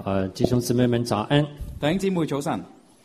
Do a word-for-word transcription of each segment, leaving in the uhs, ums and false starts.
呃，弟兄姊妹們早安。 弟兄姊妹早晨。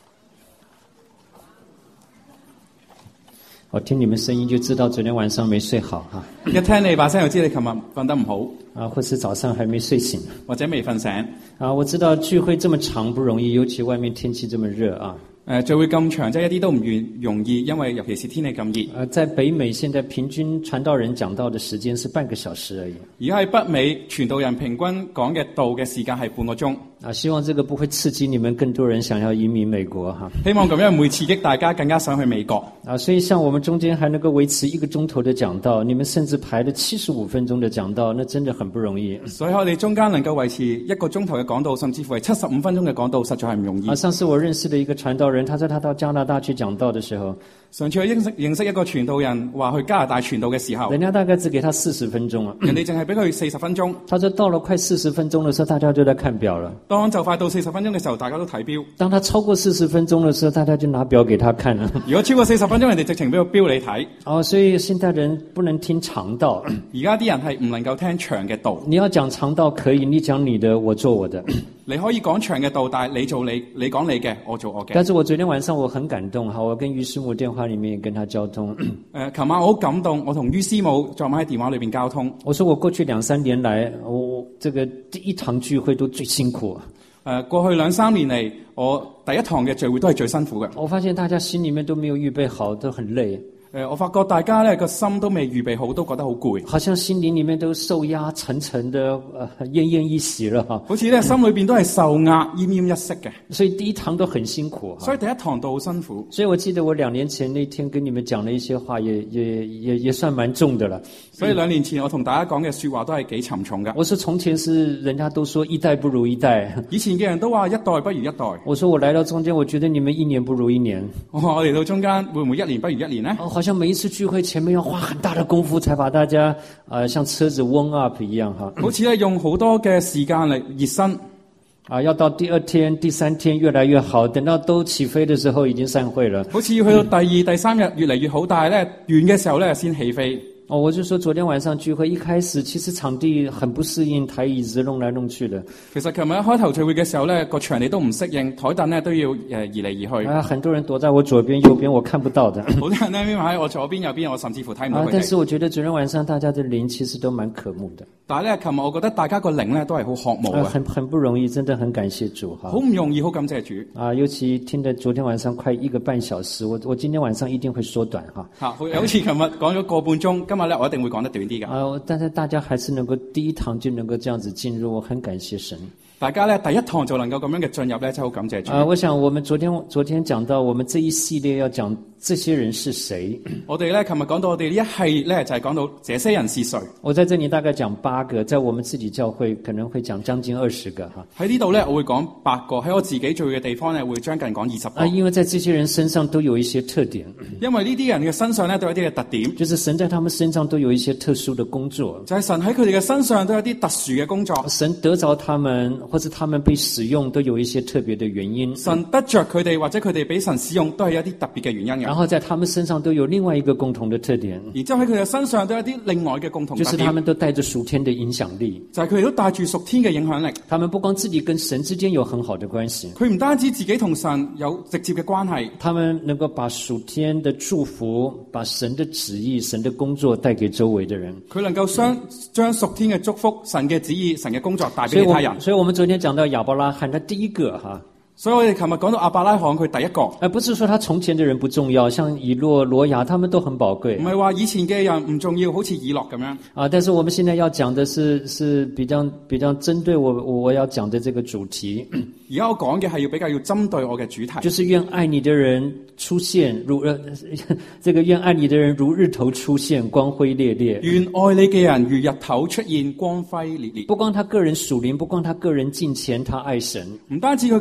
我聽你們聲音就知道昨天晚上沒睡好哈。 一聽你把聲就知你琴日瞓得唔好。 啊，或是早上還沒睡醒。 或者未瞓醒。 啊，我知道聚會這麼長不容易，尤其外面天氣這麼熱啊。 誒，聚會咁長，即係一啲都唔容易，因為尤其是天氣咁熱。 呃，在北美現在平均傳道人講道的時間是半個小時而已。 而家喺北美傳道人平均講嘅道嘅時間係半個鐘。 啊，希望這個不會刺激你們更多人想要移民美國哈。 希望咁樣唔會刺激大家更加想去美國。 啊，所以像我們中間還能夠維持一個鐘頭的講道，你們甚至排了七十五分鐘的講道，那真的很不容易。 所以我哋中間能夠維持一個鐘頭嘅講道，甚至乎係七十五分鐘嘅講道，實在係唔容易。 啊，上次我認識的一個傳道人，他說他到加拿大去講道的時候， 上次我認識認識一個傳道人話去加拿大傳道嘅時候， 人家大概只給他四十分鐘啊， 人哋淨係俾佢四十分鐘。 他說到了快四十分鐘的時候，大家就在看表了。 當就快到四十分鐘嘅時候，大家都睇表。 當他超過四十分鐘的時候，大家就拿表給他看了。 如果超過四十分鐘，人哋直情俾個表你睇。 哦，所以現代人不能聽長道。 而家啲人係唔能夠聽長嘅道。 你要講長道可以，你講你的，我做我的。 你可以講長嘅道，但係你做你，你講你嘅，我做我嘅。 但是我昨天晚上我很感動哈，我跟於師母電話裡面也跟他交通。 誒、呃，琴晚我好感動，我同於師母昨晚喺電話裏邊交通。 我說我過去兩三年來，我這個第一堂聚會都最辛苦。 誒、呃，過去兩三年嚟，我第一堂嘅聚會都係最辛苦嘅。 我發現大家心裡面都沒有預備好，都很累。 誒、呃，我發覺大家咧個心都未預備好，都覺得好攰， 好像心靈裡面都受壓沉沉的，呃，奄奄一息了哈。 好似咧心裏邊都係受壓奄奄一息嘅。 所以第一堂都很辛苦。 所以第一堂都好辛苦。 所以我記得我兩年前那天跟你們講了一些話也，也也也也算蠻重的了。 所以兩年前我同大家講嘅說話都係幾沉重嘅。 我說從前是人家都說一代不如一代， 以前嘅人都話一代不如一代。 我說我來到中間，我覺得你們一年不如一年。 我話我嚟到中間會唔會一年不如一年呢？ 哦，好像每一次聚會前面要花很大的功夫，才把大家，呃，像車子 warm up 一樣哈。 好似咧用好多嘅時間嚟熱身， 啊，要到第二天、第三天越來越好，等到都起飛的時候已經散會了。 好似要去到第二、第三日越嚟越好，但係咧完嘅時候咧先起飛。 哦，我就說昨天晚上聚會一開始，其實場地很不適應，台椅子弄來弄去的。 其實琴日一開頭聚會嘅時候咧，個場地都唔適應，台凳咧都要誒移嚟移去。 啊，很多人躲在我左邊、右邊，我看不到的。 好多人咧喺我左邊、右邊，我甚至乎睇唔到佢哋。 啊，但是我覺得昨天晚上大家的靈其實都蠻渴慕的。 但係咧，琴日我覺得大家個靈咧都係好渴慕嘅。 啊，很很不容易，真的很感謝主哈。 好唔容易，好感謝主。 啊，尤其聽得昨天晚上快一個半小時，我我今天晚上一定會縮短哈。 嚇，好似琴日講咗個半鐘，今日咧我一定會講得短啲㗎。 啊，但是大家還是能夠第一堂就能夠這樣子進入，我很感謝神。 大家咧第一堂就能夠咁樣嘅進入咧，真係好感謝主。 啊，我想我們昨天昨天講到，我們這一系列要講這些人是誰。 我哋咧琴日講到我哋呢一系列就係講到這些人是誰。 我在這裡大概講八個，在我們自己教會可能會講將近二十個哈。 喺呢度咧，我會講八個；喺我自己聚嘅地方咧，會將近講二十個。 啊，因為在這些人身上都有一些特點。 因為呢啲人嘅身上咧都有一啲嘅特點， 就是神在他們身上都有一些特殊的工作。 就係神喺佢哋嘅身上都有啲特殊嘅工作。 神得着他們，或者他們被使用，都有一些特別的原因。 神得着佢哋，或者佢哋俾神使用，都係有一啲特別嘅原因嘅。 然後在他們身上都有另外一個共同的特點。 然之後喺佢哋身上都有一啲另外嘅共同特點， 就是他們都帶着屬天的影響力。 就係佢哋都帶住屬天嘅影響力。 他們不光自己跟神之間有很好的關係， 佢唔單止自己同神有直接嘅關係， 他們能夠把屬天的祝福、把神的旨意、神的工作帶給周圍的人。 佢能夠將將屬天嘅祝福、神嘅旨意、神嘅工作帶俾其他人。 所以我們昨天講到亞伯拉罕，他第一個哈。 所以我哋琴日講到亞伯拉罕佢第一個， 而不是說他從前的人不重要，像以諾、羅亞，他們都很寶貴。 唔係話以前嘅人唔重要，好似以諾咁樣。 啊，但是我們現在要講的是是比較比較針對我我要講的這個主題。 而家我講嘅係要比較要針對我嘅主題， 就是願愛你的人出現如呃，這個願愛你的人如日頭出現，光輝烈烈。 願愛你嘅人如日頭出現，光輝烈烈。 不光他個人屬靈，不光他個人敬虔，他愛神。 唔單止佢個人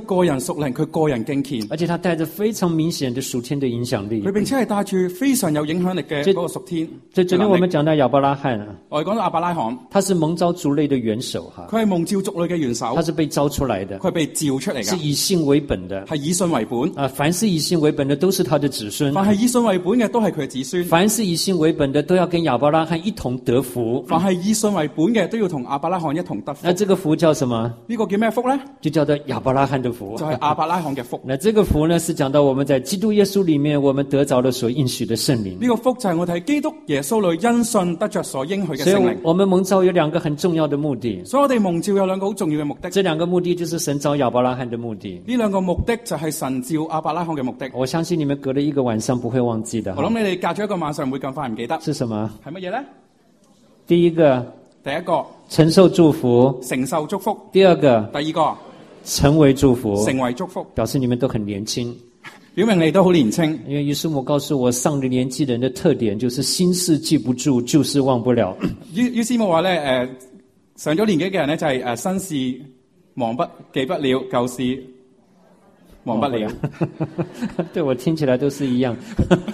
屬靈，佢個人敬虔， 而且他帶着非常明顯的屬天的影響力。 佢並且係帶住非常有影響力嘅嗰個屬天。 所以昨天我們講到亞伯拉罕啊， 我哋講到亞伯拉罕， 他是蒙召族類的元首哈， 佢係蒙召族類嘅元首， 他是被召出來的， 佢係被召出嚟嘅， 是以信為本的， 係以信為本。 啊，凡是以信為本的都是他的子孫， 凡係以信為本嘅都係佢嘅子孫， 凡是以信為本的都要跟亞伯拉罕一同得福， 凡係以信為本嘅都要同亞伯拉罕一同得福。 那這個福叫什麼？ 呢個叫咩福咧？ 就叫做亞伯拉罕的福， 就係亞伯拉罕嘅福。 那這個福呢，是講到我們在基督耶穌裡面，我們得着了所應許的聖靈。 呢個福就係我哋喺基督耶穌裏因信得着所應許嘅聖靈。 所以我們蒙召有兩個很重要的目的。 所以我哋蒙召有兩個好重要嘅目的。 這兩個目的就是神召亞伯拉罕的目的。 呢兩個目的就係神召亞伯拉罕嘅目的。 我相信你們隔了一個晚上不會忘記的。 我諗你哋隔咗一個晚上唔會咁快唔記得。 是什麼？ 係乜嘢咧？ 第一個， 第一個承受祝福， 承受祝福。 第二個， 第二個成為祝福， 成為祝福， 表示你們都很年輕， 表明你都好年輕。 因為於師母告訴我，上了年紀人的特點就是心事記不住，舊事忘不了。 於於師母話咧，誒、呃，上咗年紀嘅人咧就係、是、誒、呃、新事忘不記不了，舊事忘不了。 對，我聽起來都是一樣。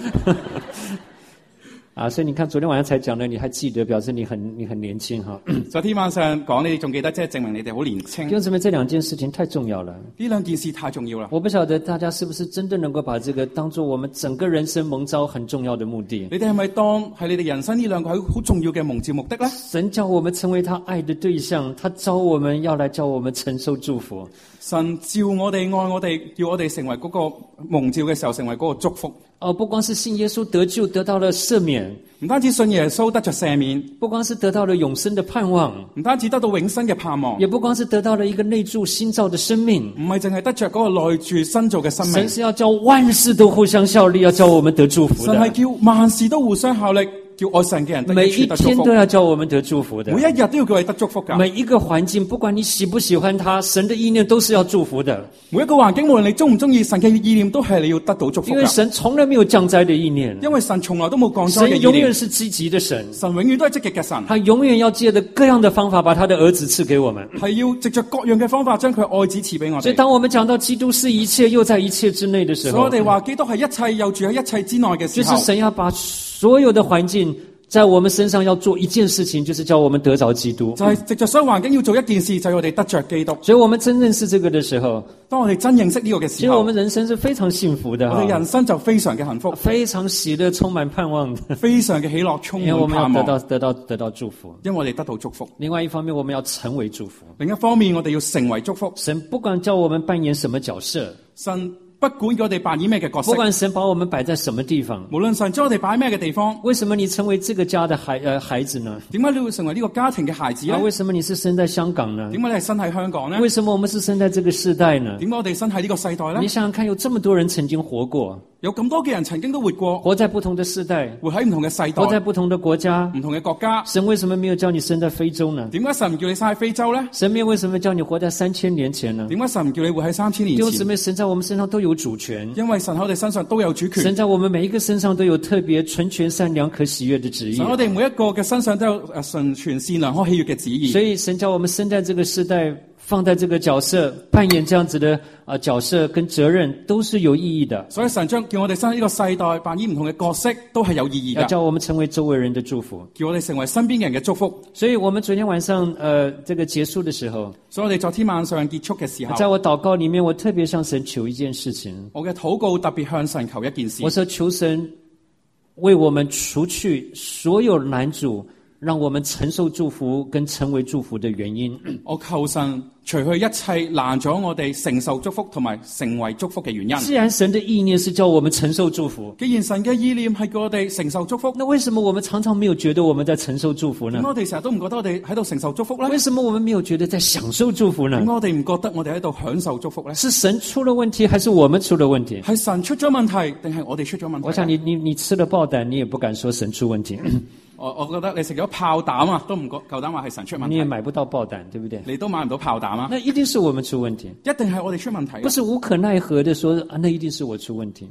啊，所以你看，昨天晚上才講的，你還記得，表示你很你很年輕哈。 昨天晚上講你仲記得，即係證明你哋好年輕。 弟兄姊妹，這兩件事情太重要了。 呢兩件事太重要啦。 我不曉得大家是不是真的能夠把這個當作我們整個人生蒙召很重要的目的。 你哋係咪當係你哋人生呢兩個係好重要嘅蒙召目的咧？ 神叫我們成為他愛的對象，他召我們要來叫我們承受祝福。 神召我哋愛我哋，叫我哋成為嗰個蒙召嘅時候，成為嗰個祝福。 哦，不光是信耶穌得救，得到了赦免， 唔單止信耶穌得着赦免， 不光是得到了永生的盼望， 唔單止得到永生嘅盼望， 也不光是得到了一個內住新造的生命， 唔係淨係得着嗰個內住新造嘅生命。 神是要叫萬事都互相效力，要叫我們得祝福的。 神係叫萬事都互相效力，叫愛神嘅人得每一得祝福。 天都要叫我們得祝福的， 每一日都要叫你得祝福噶。 每一個環境，不管你喜不喜歡它，神的意念都是要祝福的。 每一個環境，無論你中唔中意，神嘅意念都係你要得到祝福。 因為神從來沒有降災的意念， 因為神從來都冇降災嘅意念。 神永遠是積極的神， 神永遠都係積極嘅神。 他永遠要借着各樣的方法，把他的兒子賜給我們。 係要藉着各樣嘅方法，將佢愛子賜俾我哋。 所以當我們講到基督是一切，又在一切之內的時候， 所以我哋話基督係一切，又住喺一切之內嘅時候， 就是神要把所有的環境在我們身上要做一件事情，就是叫我們得着基督。 就係藉着所有環境要做一件事，就係我哋得着基督。 所以我們真認識這個的時候， 當我哋真認識呢個嘅時候， 其實我們人生是非常幸福的， 我哋人生就非常嘅幸福， 非常喜樂，充滿盼望的， 非常嘅喜樂，充滿盼望。 因為我們要得到得到得到祝福， 因為我哋得到祝福。 另外一方面，我們要成為祝福。 另一方面，我哋要成為祝福。 神不管叫我們扮演什麼角色， 神不管我哋扮演咩嘅角色， 不管神把我們擺在什麼地方， 無論神將我哋擺喺咩嘅地方， 為什麼你成為這個家的孩呃孩子呢？ 點解你會成為呢個家庭嘅孩子呢？ 啊，為什麼你是生在香港呢？ 點解你係生喺香港呢？ 為什麼我們是生在這個世代呢？ 點解我哋生喺呢個世代呢？ 你想想看，有這麼多人曾經活過， 有咁多嘅人曾經都活過， 活在不同的世代， 活喺唔同嘅世代， 活在不同的國家， 唔同嘅國家。 神為什麼沒有叫你生在非洲呢？ 點解神唔叫你生喺非洲呢？ 神為什麼叫你活在三千年前呢？ 點解神唔叫你活喺三千年前？ 弟兄姊妹，神在我們身上都有主權， 因為神喺我哋身上都有主權。 神在我們每一個身上都有特別純全善良可喜悅的旨意。 神我哋每一個嘅身上都有誒純全善良可喜悅嘅旨意。 所以神叫我們生在這個世代，放在這個角色，扮演這樣子的啊角色跟責任，都是有意義的。 所以神將叫我哋生喺呢個世代扮演唔同嘅角色，都係有意義嘅。 要叫我們成為周圍人的祝福， 叫我哋成為身邊嘅人嘅祝福。 所以我們昨天晚上呃這個結束的時候， 所以我哋昨天晚上結束嘅時候， 在我禱告裡面，我特別向神求一件事情。 我嘅禱告特別向神求一件事。 我說求神為我們除去所有攔阻，讓我們承受祝福跟成為祝福的原因。 我求神除去一切攔咗我哋承受祝福同埋成為祝福嘅原因。 既然神的意念是叫我們承受祝福， 既然神嘅意念係叫我哋承受祝福， 那為什麼我們常常沒有覺得我們在承受祝福呢？ 我哋成日都唔覺得我哋喺度承受祝福呢？ 為什麼我們沒有覺得在享受祝福呢？ 點解我哋唔覺得我哋喺度享受祝福呢？ 是神出了問題，還是我們出了問題？ 係神出咗問題，定係我哋出咗問題？ 我想你你你吃了炮彈，你也不敢說神出問題。 我我覺得你食咗炮彈啊，都唔夠夠膽話係神出問題。 你也買不到炮彈，對不對？ 你都買唔到炮彈啊？ 那一定是我們出問題， 一定係我哋出問題。 不是無可奈何的說啊，那一定是我出問題。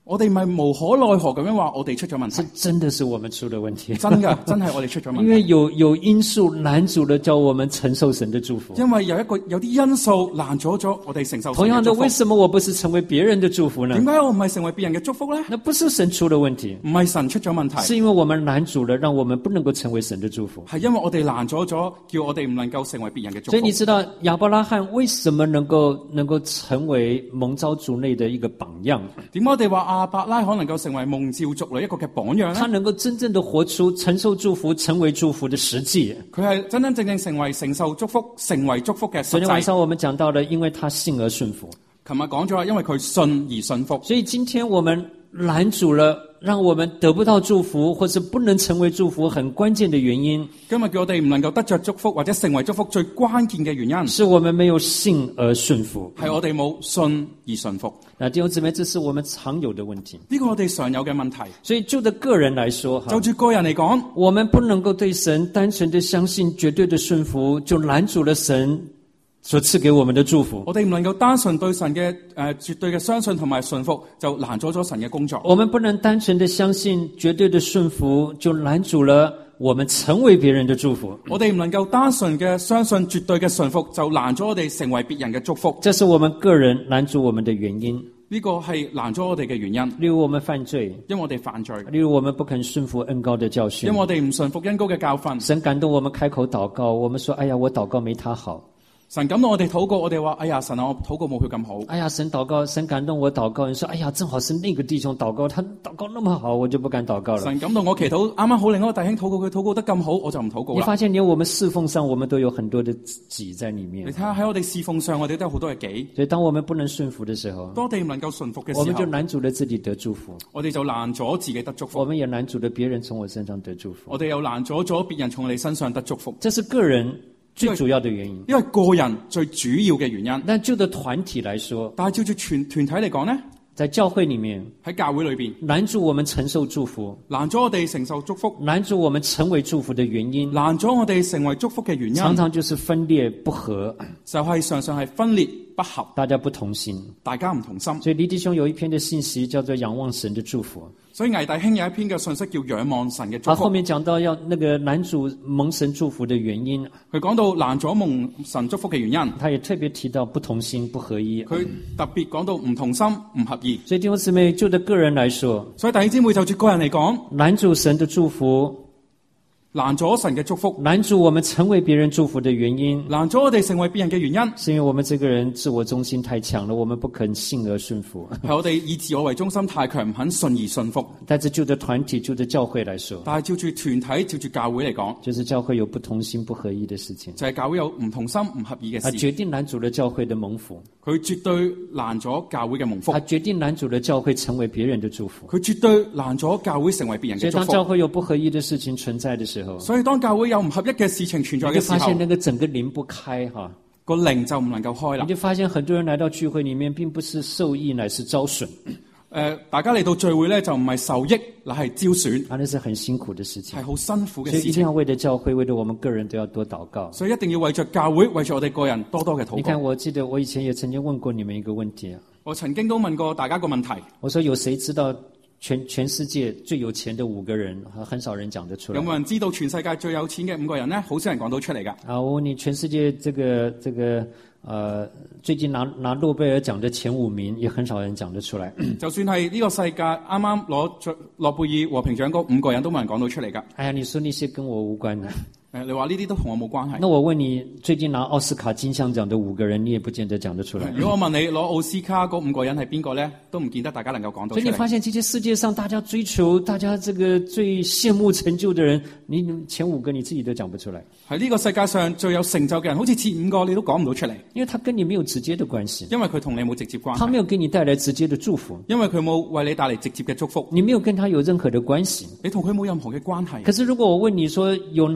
我哋咪無可奈何咁樣話我哋出咗問是題， 真的是我們出了問題。 真噶，真係我哋出咗問題。 因為有有因素攔阻了，叫我們承受神的祝福。 因為有一個有啲因素攔阻咗我哋承受神同樣的， 嘅祝福。 為什麼我不是成為別人的祝福呢？ 點解我唔係成為別人嘅祝福咧？ 那不是神出了問題， 唔係神出咗問題， 是因為我們攔阻了，讓我們不能夠成為神的祝福。 係因為我哋攔阻咗，叫我哋唔能夠成為別人嘅祝福。 所以你知道亞伯拉罕為什麼能夠能夠成為蒙召族內的一個榜樣？ 點解我哋話亞伯拉罕能夠成為蒙召族裏一個嘅榜樣他咧？ 能夠真正的活出承受祝福、成為祝福的實際。 佢係真真正正成為承受祝福、成為祝福嘅實際。 昨天晚上我們講到了，因為他信而順服。 琴日講咗啦，因為佢信而信服， 所以今天我們攔阻了，讓我們得不到祝福，或是不能成為祝福，很關鍵的原因， 今日叫我哋唔能夠得着祝福或者成為祝福最關鍵嘅原因， 是我們沒有信而順服。 係我哋冇信而信服。 那弟兄姊妹，這是我們常有的問題。 呢個我哋常有嘅問題。 所以就着個人來說，哈就住個人嚟講， 我們不能夠對神單純的相信、絕對的順服，就攔阻了神所賜給我們的祝福。 我哋唔能夠單純對神嘅誒、呃、絕對嘅相信同埋信服，就攔阻咗神嘅工作。 我們不能單純的相信、絕對的順服，就攔阻了我們成為別人的祝福。 我哋唔能夠單純嘅相信絕對嘅信服，就攔咗我哋成為別人嘅祝福。 這是我們個人攔阻我們的原因。 呢個係攔咗我哋嘅原因， 例如我們犯罪， 因為我哋犯罪， 例如我們不肯順服恩膏的教訓， 因為我哋唔順服恩膏嘅教訓。 神感動我們開口禱告，我們說：哎呀，我禱告沒他好。 神感動我哋禱告，我哋話：哎呀，神啊，我禱告冇佢咁好。 哎呀，神禱告，神感動我禱告，你說：哎呀，正好是那個弟兄禱告，他禱告那麼好，我就不敢禱告了。 神感動我祈禱，啱啱好另一個弟兄禱告，佢禱告得咁好，我就唔禱告啦。 你發現連我們侍奉上，我們都有很多的己在裏面。 你睇下喺我哋侍奉上，我哋都有好多嘅己。 所以當我們不能順服的時候， 當我哋唔能夠順服嘅時候， 我們就攔阻了自己得祝福， 我哋就攔咗自己得祝福。 我們也攔阻了別人從我身上得祝福。 我哋又攔咗咗別人從你身上得祝福。 這是個人最主要的原因。 因為個人最主要嘅原因。 但就着團體來說， 但係照住全團體嚟講呢， 在教會裏面， 喺教會裏邊攔阻我們承受祝福， 攔咗我哋承受祝福， 攔阻我們成為祝福的原因， 攔咗我哋成為祝福嘅原因， 常常就是分裂不合， 就係常常係分裂不合， 大家不同心， 大家唔同心。 所以黎弟兄有一篇的信息叫做仰望神的祝福。 所以倪弟兄有一篇嘅信息叫仰望神嘅祝他福。 後面講到要那個攔阻蒙神祝福的原因， 佢講到攔咗蒙神祝福嘅原因， 他也特別提到不同心不合一。 佢特別講到唔同心唔合意。 所以弟兄姊妹，就着個人來說， 所以弟兄姊妹就住個人嚟講， 攔阻神的祝福， 攔咗神嘅祝福， 攔阻我們成為別人祝福的原因， 攔咗我哋成為別人嘅原因， 是因為我們這個人自我中心太強了，我們不肯信而順服。 係我哋以自我為中心太強，唔肯信而信服。 但是就着團體、就着教會來說， 但係照住團體、照住教會嚟講， 就是教會有不同心不合一的事情， 就係教會有唔同心唔合意嘅他事。 決定攔阻了教會的蒙福， 佢絕對攔咗教會嘅蒙福他，決定攔阻了教會成為別人的祝福。 佢絕對攔咗教會成為別人所以嘅祝福。 當教會有不合一的事情存在的時候， 所以當教會有唔合一嘅事情存在你就嘅時候， 發現那個整個靈不開哈， 個靈就唔能夠開啦你。就發現很多人來到聚會裡面，並不是受益，乃是招損， 誒、呃，大家嚟到聚會咧，就唔係受益，乃係招損， 啊，那是很辛苦的事情係。好辛苦嘅所以事情。 一定要為着教會，為着我們個人都要多禱告。 所以一定要為着教會，為着我哋個人多多嘅禱你看， 告。 我記得我以前也曾經問過你們一個問題啊， 我曾經都問過大家個問題， 我說有誰知道全全世界最有錢的五個人？很少人講得出來。 有冇人知道全世界最有錢嘅五個人呢？好少人講到出嚟㗎。 啊，我問你，全世界這個這個呃，最近拿拿諾貝爾獎的前五名，也很少人講得出來。 就算係呢個世界啱啱攞咗諾貝爾和平獎嗰五個人都冇人講到出嚟㗎。 哎呀，你說那些跟我無關的。 誒，你話呢啲都同我冇關係。 那我問你，最近拿奧斯卡金像獎的五個人，你也不見得講得出來。 如果我問你攞奧斯卡嗰五個人係邊個咧，都唔見得大家能夠講到出嚟。 所以你發現，這些世界上大家追求、大家這個最羨慕成就的人，你前五個你自己都講不出來。 喺呢個世界上最有成就嘅人，好似前五個你都講唔到出嚟， 因為他跟你沒有直接的關係， 因為佢同你冇直接關他係， 沒有給你帶來直接的祝福， 因為佢冇為你帶嚟直接嘅祝福， 你沒有跟他有任何的關係。 你同佢冇任何嘅關係。 可是如果我問你說，有哪五個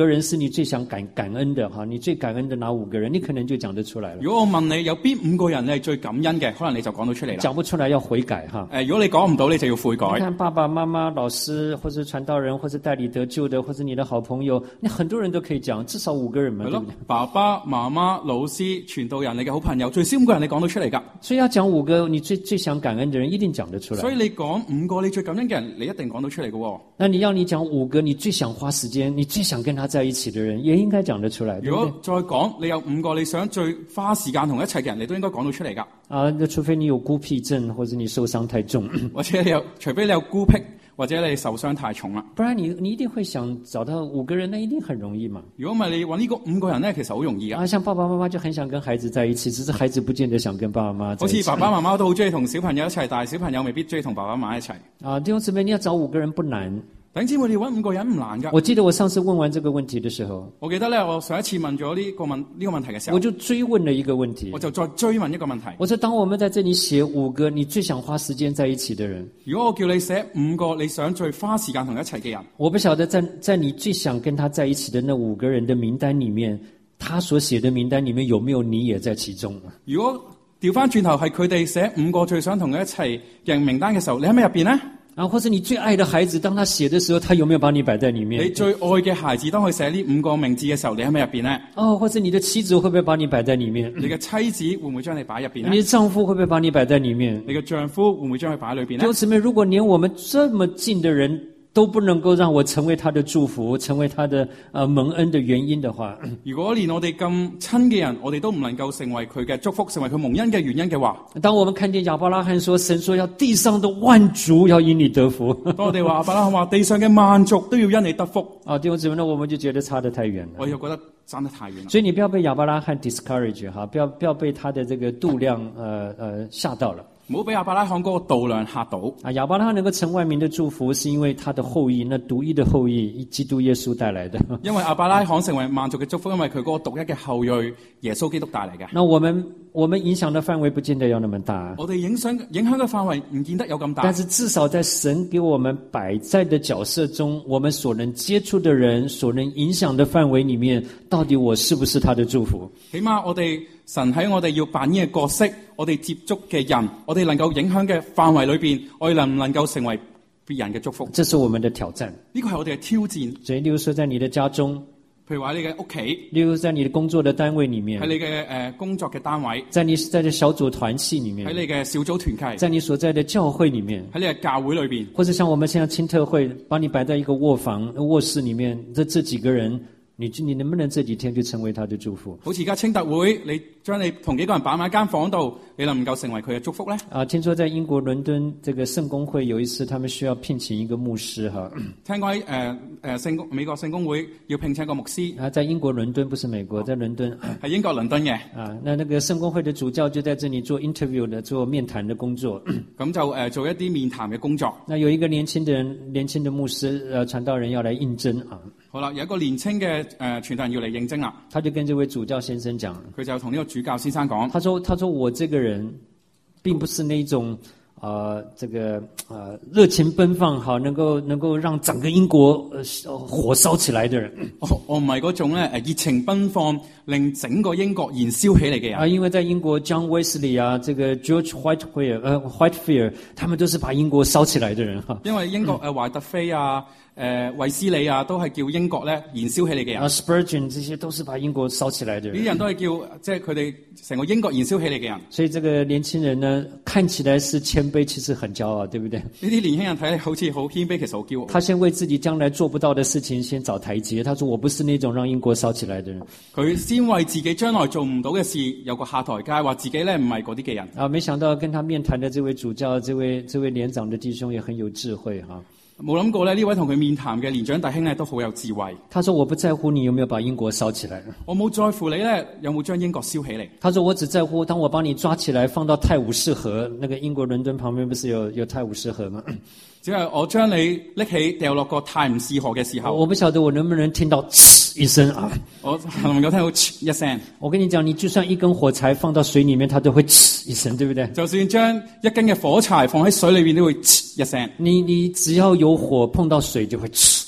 人是你最想感感恩的哈？你最感恩的哪五个人？你可能就講得出來了。 如果我問你有邊五個人你係最感恩嘅，可能你就講到出嚟啦。 講不出來要悔改哈。 誒，如果你講唔到，你就要悔改。 你看爸爸媽媽、老師，或者傳道人，或者帶你得救的，或者你的好朋友，你很多人都可以講，至少五個人嘛，對不對？ 爸爸媽媽、老師、傳道人，你嘅好朋友，最少五個人你講到出嚟㗎。 所以要講五個你最最想感恩的人，一定講得出來。 所以你講五個你最感恩嘅人，你一定講到出嚟嘅喎。 那你要你講五個你最想花時間、你最想跟他在一起的人，也應該講得出來。 如果再講你有五個你想最花時間同一齊嘅人，你都應該講到出嚟㗎。 啊，那除非你有孤僻症，或者你受傷太重， 或者你有，除非你有孤僻，或者你受傷太重啦。 不然你你一定會想找到五個人，那一定很容易嘛。 如果唔係你揾呢個五個人咧，其實好容易㗎。 啊，像爸爸媽媽就很想跟孩子在一起，只是孩子不見得想跟爸爸媽媽在一起。 好似爸爸媽媽都好中意同小朋友一齊，但係小朋友未必中意同爸爸媽媽一齊。 啊，弟兄姊妹，你要找五個人不難。 弟兄姊妹，你揾五個人唔難㗎。 我記得我上次問完這個問題的時候， 我記得咧，我上一次問咗呢個問呢、這個問題嘅時候， 我就追問了一個問題， 我就再追問一個問題。 我說：當我們在這裡寫五個你最想花時間在一起的人， 如果我叫你寫五個你想最花時間同一齊嘅人， 我不曉得在在你最想跟他在一起的那五個人的名單裡面，他所寫的名單裡面有沒有你也在其中？ 如果調翻轉頭係佢哋寫五個最想同佢一齊嘅人名單嘅時候，你喺咪入邊呢？ 啊，或者你最愛的孩子，當他寫的時候，他有沒有把你擺在裡面？ 你最愛嘅孩子，當佢寫呢五個名字嘅時候，你喺咪入邊呢？ 哦，或者你的妻子會不會把你擺在裡面？ 你嘅妻子會唔會將你擺入邊呢？ 你的丈夫會不會把你擺在裡面？ 你嘅丈夫會唔會將佢擺喺裏邊呢？ 弟兄姊妹，如果連我們這麼近的人都不能夠讓我成為他的祝福，成為他的呃蒙恩的原因的話， 如果連我哋咁親嘅人，我哋都唔能夠成為佢嘅祝福，成為佢蒙恩嘅原因嘅話， 當我們看見亞伯拉罕說神說要地上的萬族要因你得福， 當我哋話亞伯拉罕話地上嘅萬族都要因你得福， 啊，弟兄姊妹，那我們就覺得差得太遠了。 我又覺得爭得太遠啦。 所以你不要被亞伯拉罕 discourage 哈，不要不要被他的這個度量呃呃嚇到了。 唔好俾亞伯拉罕嗰個度量嚇到。 啊，亞伯拉罕能夠成萬民的祝福，是因為他的後裔，那獨一的後裔，基督耶穌帶來的。 因為亞伯拉罕成為萬族嘅祝福，因為佢嗰個獨一嘅後裔耶穌基督帶嚟嘅。 那我們我們影響的範圍不見得要那麼大。 我哋影響影響嘅範圍唔見得有咁大。 但是至少在神給我們擺在的角色中，我們所能接觸的人，所能影響的範圍裡面，到底我是不是他的祝福？ 起碼我哋神喺我哋要扮演嘅角色，我哋接觸嘅人，我哋能夠影響嘅範圍裏邊，我哋能唔能夠成為別人嘅祝福？ 這是我們的挑戰。 呢個係我哋嘅挑戰。 所以，例如說，在你的家中， 譬如話你嘅屋企， 例如在你的工作的單位裡面， 喺你嘅誒工作嘅單位， 在你在的小組團契裡面， 喺你嘅小組團契， 在你所在的教會裡面， 喺你嘅教會裏邊， 或者像我們現在親特會，把你擺在一個臥房臥室裡面，這這幾個人。你你能不能這幾天就成為他的祝福？ 好似而家清特會，你將你同幾個人擺埋一間房度，你能唔能夠成為佢嘅祝福咧？啊， 聽說在英國倫敦這個聖公會有一次，他們需要聘請一個牧師哈。 聽講喺誒誒聖公美國聖公會要聘請一個牧師。 啊，在英國倫敦，不是美國，在倫敦。 係英國倫敦嘅。 啊，那那個聖公會的主教就在這裡做 interview 的，做面談的工作。 咁就誒、呃、做一啲面談嘅工作。 那有一個年輕的人，年輕的牧師，呃，傳道人要來應徵啊。 好啦，有一個年輕嘅誒傳道人要嚟應徵啦。 他就跟這位主教先生講， 佢就同呢個主教先生講， 他說：他說我這個人並不是那種呃這個呃熱情奔放，好能夠能夠讓整個英國呃火燒起來的人。 我我唔係嗰種咧誒熱情奔放，令整個英國燃燒起嚟嘅人。 啊，因為在英國 John Wesley 啊，這個 George Whitefield 呃 Whitefield，他們都是把英國燒起來的人哈。 因為英國誒懷、嗯、特菲啊。誒衛斯理啊，都係叫英國咧燃燒起嚟嘅人。啊 ，Spurgeon 這些都是把英國燒起來的人。 呢啲人都係叫即係佢哋成個英國燃燒起嚟嘅人。 所以這個年輕人呢，看起來是謙卑，其實很驕傲，對不對？ 呢啲年輕人睇嚟好似好謙卑，其實好驕傲。 他先為自己將來做不到的事情先找台階。他說：我不是那種讓英國燒起來的人。 佢先為自己將來做唔到嘅事有個下台階，話自己咧唔係嗰啲嘅人。 啊，沒想到跟他面談的這位主教，這位這位年長的弟兄也很有智慧哈。 冇諗過咧，呢位同佢面談嘅年長弟兄咧都好有智慧。 他說：我不在乎你有沒有把英國燒起來， 我冇在乎你咧有冇將英國燒起嚟。 他說：我只在乎當我把你抓起來放到泰晤士河，那個英國倫敦旁邊不是有有泰晤士河嗎？ 只係我將你拎起掉落個泰晤士河嘅時候， 我不曉得我能不能聽到呲一聲啊！ 我能唔能夠聽到呲一聲？ 我跟你講，你就算一根火柴放到水裡面，它都會呲一聲，對不對？ 就算將一根嘅火柴放喺水裏邊，都會呲一聲。 你你只要有火碰到水，就會呲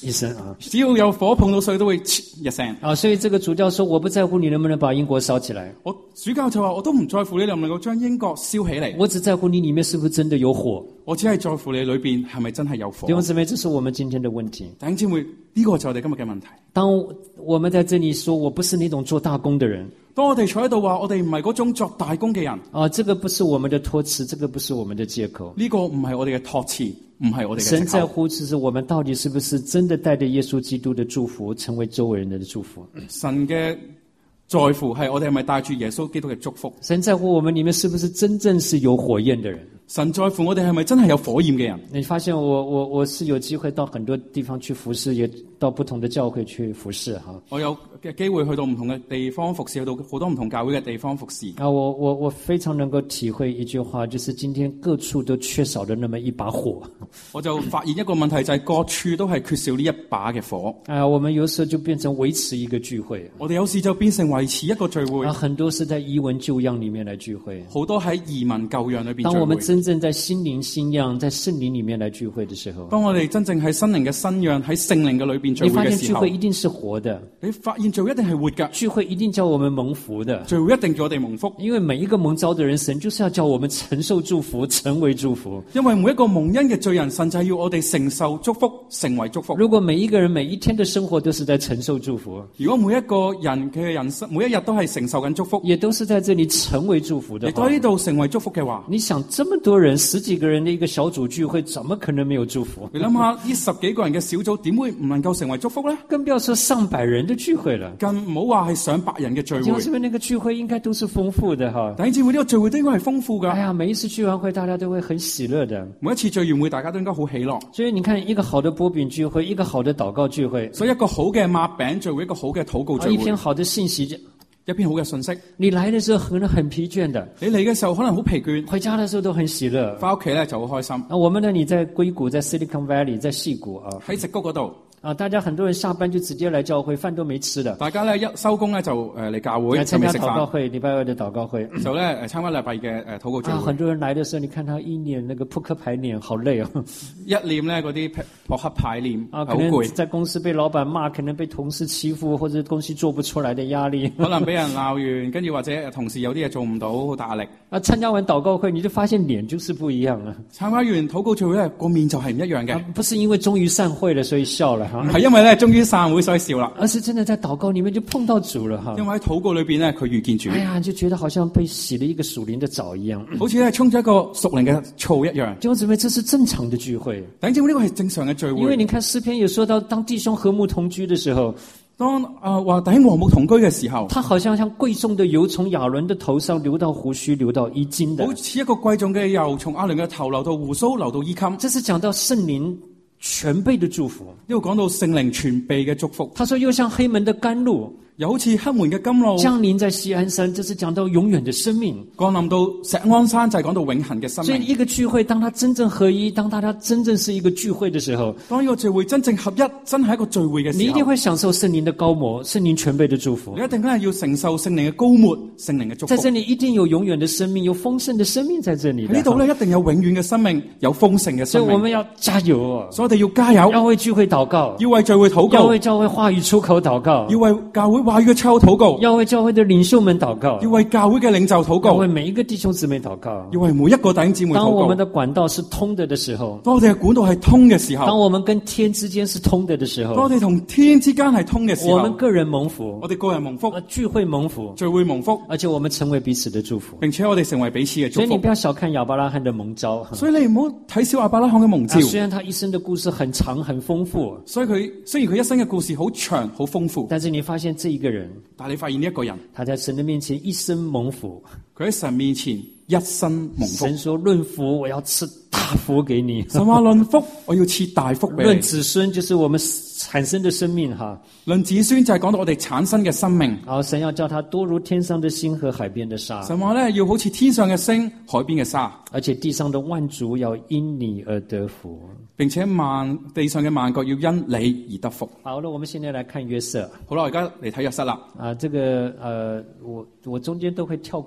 一聲啊！ 只要有火碰到水都會一聲。 啊，所以這個主教說：我不在乎你能不能把英國燒起來。 我主教就話：我都唔在乎你能唔能夠將英國燒起嚟。 我只在乎你裡面是不是真的有火。 我只係在乎你裏邊係咪真係有火。 弟兄姊妹，這是我們今天的問題。 弟兄姊妹，呢個就係我哋今日嘅問題。 當我們在這裡說我不是那種做大工的人， 當我哋坐喺度話我哋唔係嗰種作大工嘅人， 啊，這個不是我們的託詞，這個不是我們的借口。 呢個唔係我哋嘅託詞，唔係我哋嘅借口。 神在乎只是我們到底是不是真的帶着耶穌基督的祝福，成為周圍人的祝福。 神嘅在乎係我哋係咪帶住耶穌基督嘅祝福。 神在乎我們裡面是不是真正是有火焰的人。 神在乎我哋係咪真係有火焰嘅人。 你發現我我我是有機會到很多地方去服侍，也到不同的教會去服侍哈。 我有嘅機會去到唔同嘅地方服侍，去到好多唔同教會嘅地方服侍。 啊，我我我非常能夠體會一句話，就是今天各處都缺少了那麼一把火。 我就發現一個問題，就係各處都係缺少呢一把嘅火。 啊，我們有時候就變成維持一個聚會。 我哋有時就變成維持一個聚會。 啊，很多是在遺文舊樣裡面來聚會。 好多喺移民舊樣裏邊聚會。 當我們真正在心靈新樣，在聖靈裡面來聚會的時候， 當我哋真正喺心靈嘅新樣喺聖靈嘅裏邊聚會嘅時候， 你發現聚會一定是活的。 你發現聚會一定係活㗎。 聚會一定叫我們蒙福的。 聚會一定叫我哋蒙福。 因為每一個蒙召的人，神就是要叫我們承受祝福，成為祝福。 因為每一個蒙恩嘅罪人，神就係要我哋承受祝福，成為祝福。 如果每一個人每一天的生活都是在承受祝福， 如果每一個人嘅人生每一日都係承受緊祝福， 也都是在這裡成為祝福的話， 你到呢度成為祝福嘅話， 你想這麼多人十幾個人的一個小組聚會，怎麼可能沒有祝福？ 你諗下呢十幾個人嘅小組點會唔能夠成為祝福呢？ 更不要說上百人的聚會了， 更唔好話係上百人嘅聚會。 因為那個聚會應該都是豐富的哈。 弟兄姊妹，呢個聚會都應該係豐富噶。 哎呀，每一次聚完會，大家都會很喜樂的。 每一次聚完會，大家都應該好喜樂。 所以你看，一個好的波餅聚會，一個好的禱告聚會， 所以一個好嘅擘餅聚會，一個好嘅禱告聚會， 一篇好的信息， 一篇好嘅信息。 你來的時候可能很疲倦的， 你嚟嘅時候可能好疲倦， 回家的時候都很喜樂， 翻屋企咧就好開心。 啊，我們呢？你在硅谷，在 Silicon Valley，在矽谷啊， 喺矽谷嗰度啊，大家很多人下班就直接來教會，飯都沒吃的。 大家咧一收工咧就誒嚟教會， 來參加就禱告會，禮拜二的禱告會， 就咧誒參加禮拜嘅誒禱告聚會。 啊，很多人來的時候，你看他一臉那個撲克牌臉，好累哦。 一臉咧嗰啲撲克牌臉， 啊， 好可能攰。 在公司被老闆罵，可能被同事欺負，或者東西做不出來的壓力。 可能俾人鬧完，跟住或者同事有啲嘢做唔到，好大壓力。 啊，參加完禱告會，你就發現臉就是不一樣啊。 參加完禱告聚會咧，個面就係唔一樣嘅。 啊，不是因為終於散會了，所以笑了哈。 唔係因為咧終於散會所以笑啦， 而是真的在禱告裡面就碰到主了哈。 因為喺禱告裏邊咧，佢遇見主。 哎呀，就覺得好像被洗了一個屬靈的澡一樣， 好似咧沖咗一個屬靈嘅澡一樣。 弟兄姊妹，這是正常的聚會。 弟兄姊妹，呢個係正常嘅聚會。 因為你看詩篇有說到，當弟兄和睦同居的時候， 當啊話弟兄和睦同居嘅時候， 他好像像貴重的油從亞倫的頭上流到鬍鬚，流到衣襟的， 好似一個貴重嘅油從亞倫嘅頭流到鬍鬚，流到衣襟。 這是講到聖靈全備的祝福。 呢個講到聖靈全備嘅祝福。 他說又像黑門的甘露， 又好似黑門嘅甘露降臨在錫安山，這是講到永遠的生命。 降臨到錫安山就係講到永恆嘅生命。 所以一個聚會，當它真正合一，當大家真正是一個聚會的時候， 當呢個聚會真正合一，真係一個聚會嘅時候， 你一定會享受聖靈的膏抹，聖靈全備的祝福。 你一定係要承受聖靈嘅膏抹，聖靈嘅祝福。 在這裡一定有永遠的生命，有豐盛的生命在這裡。 呢度咧一定有永遠嘅生命，有豐盛嘅生命。 所以我們要加油啊！ 所以我哋要加油， 要為聚會禱告， 要為聚會禱告， 要為教會話語出口禱告， 要為教會話語嘅出口禱告， 要為教會的領袖們禱告， 要為教會嘅領袖禱告， 要為每一個弟兄姊妹禱告， 要為每一個弟兄姊妹禱告。 當我們的管道是通的的時候， 當我哋嘅管道係通嘅時候， 當我們跟天之間是通的的時候， 當我哋同天之間係通嘅時候， 我們個人蒙福， 我哋個人蒙福， 聚會蒙福， 聚會蒙福， 而且我們成為彼此的祝福， 並且我哋成為彼此嘅祝福。 所以你不要小看亞伯拉罕的蒙召， 所以你唔好睇小亞伯拉罕嘅蒙召。 啊，雖然他一生的故事很長很豐富， 所以佢雖然佢一生嘅故事好長好豐富， 但是你發現這一個人， 但係你發現呢一個人， 他在神的面前一生蒙福， 佢喺神面前一生蒙福。 神說論福，我要賜大福給你。 神話論福，我要賜大福俾你。 論子孫就是我們產生的生命哈。 論子孫就係講到我哋產生嘅生命。 然後神要叫他多如天上的星和海邊的沙。 神話咧要好似天上嘅星、海邊嘅沙。 而且地上的萬族要因你而得福， 並且萬地上嘅萬國要因你而得福。 好了，我們現在來看約瑟。 好啦，我而家嚟睇約瑟啦。 啊，這個呃，我我中間都會跳過一些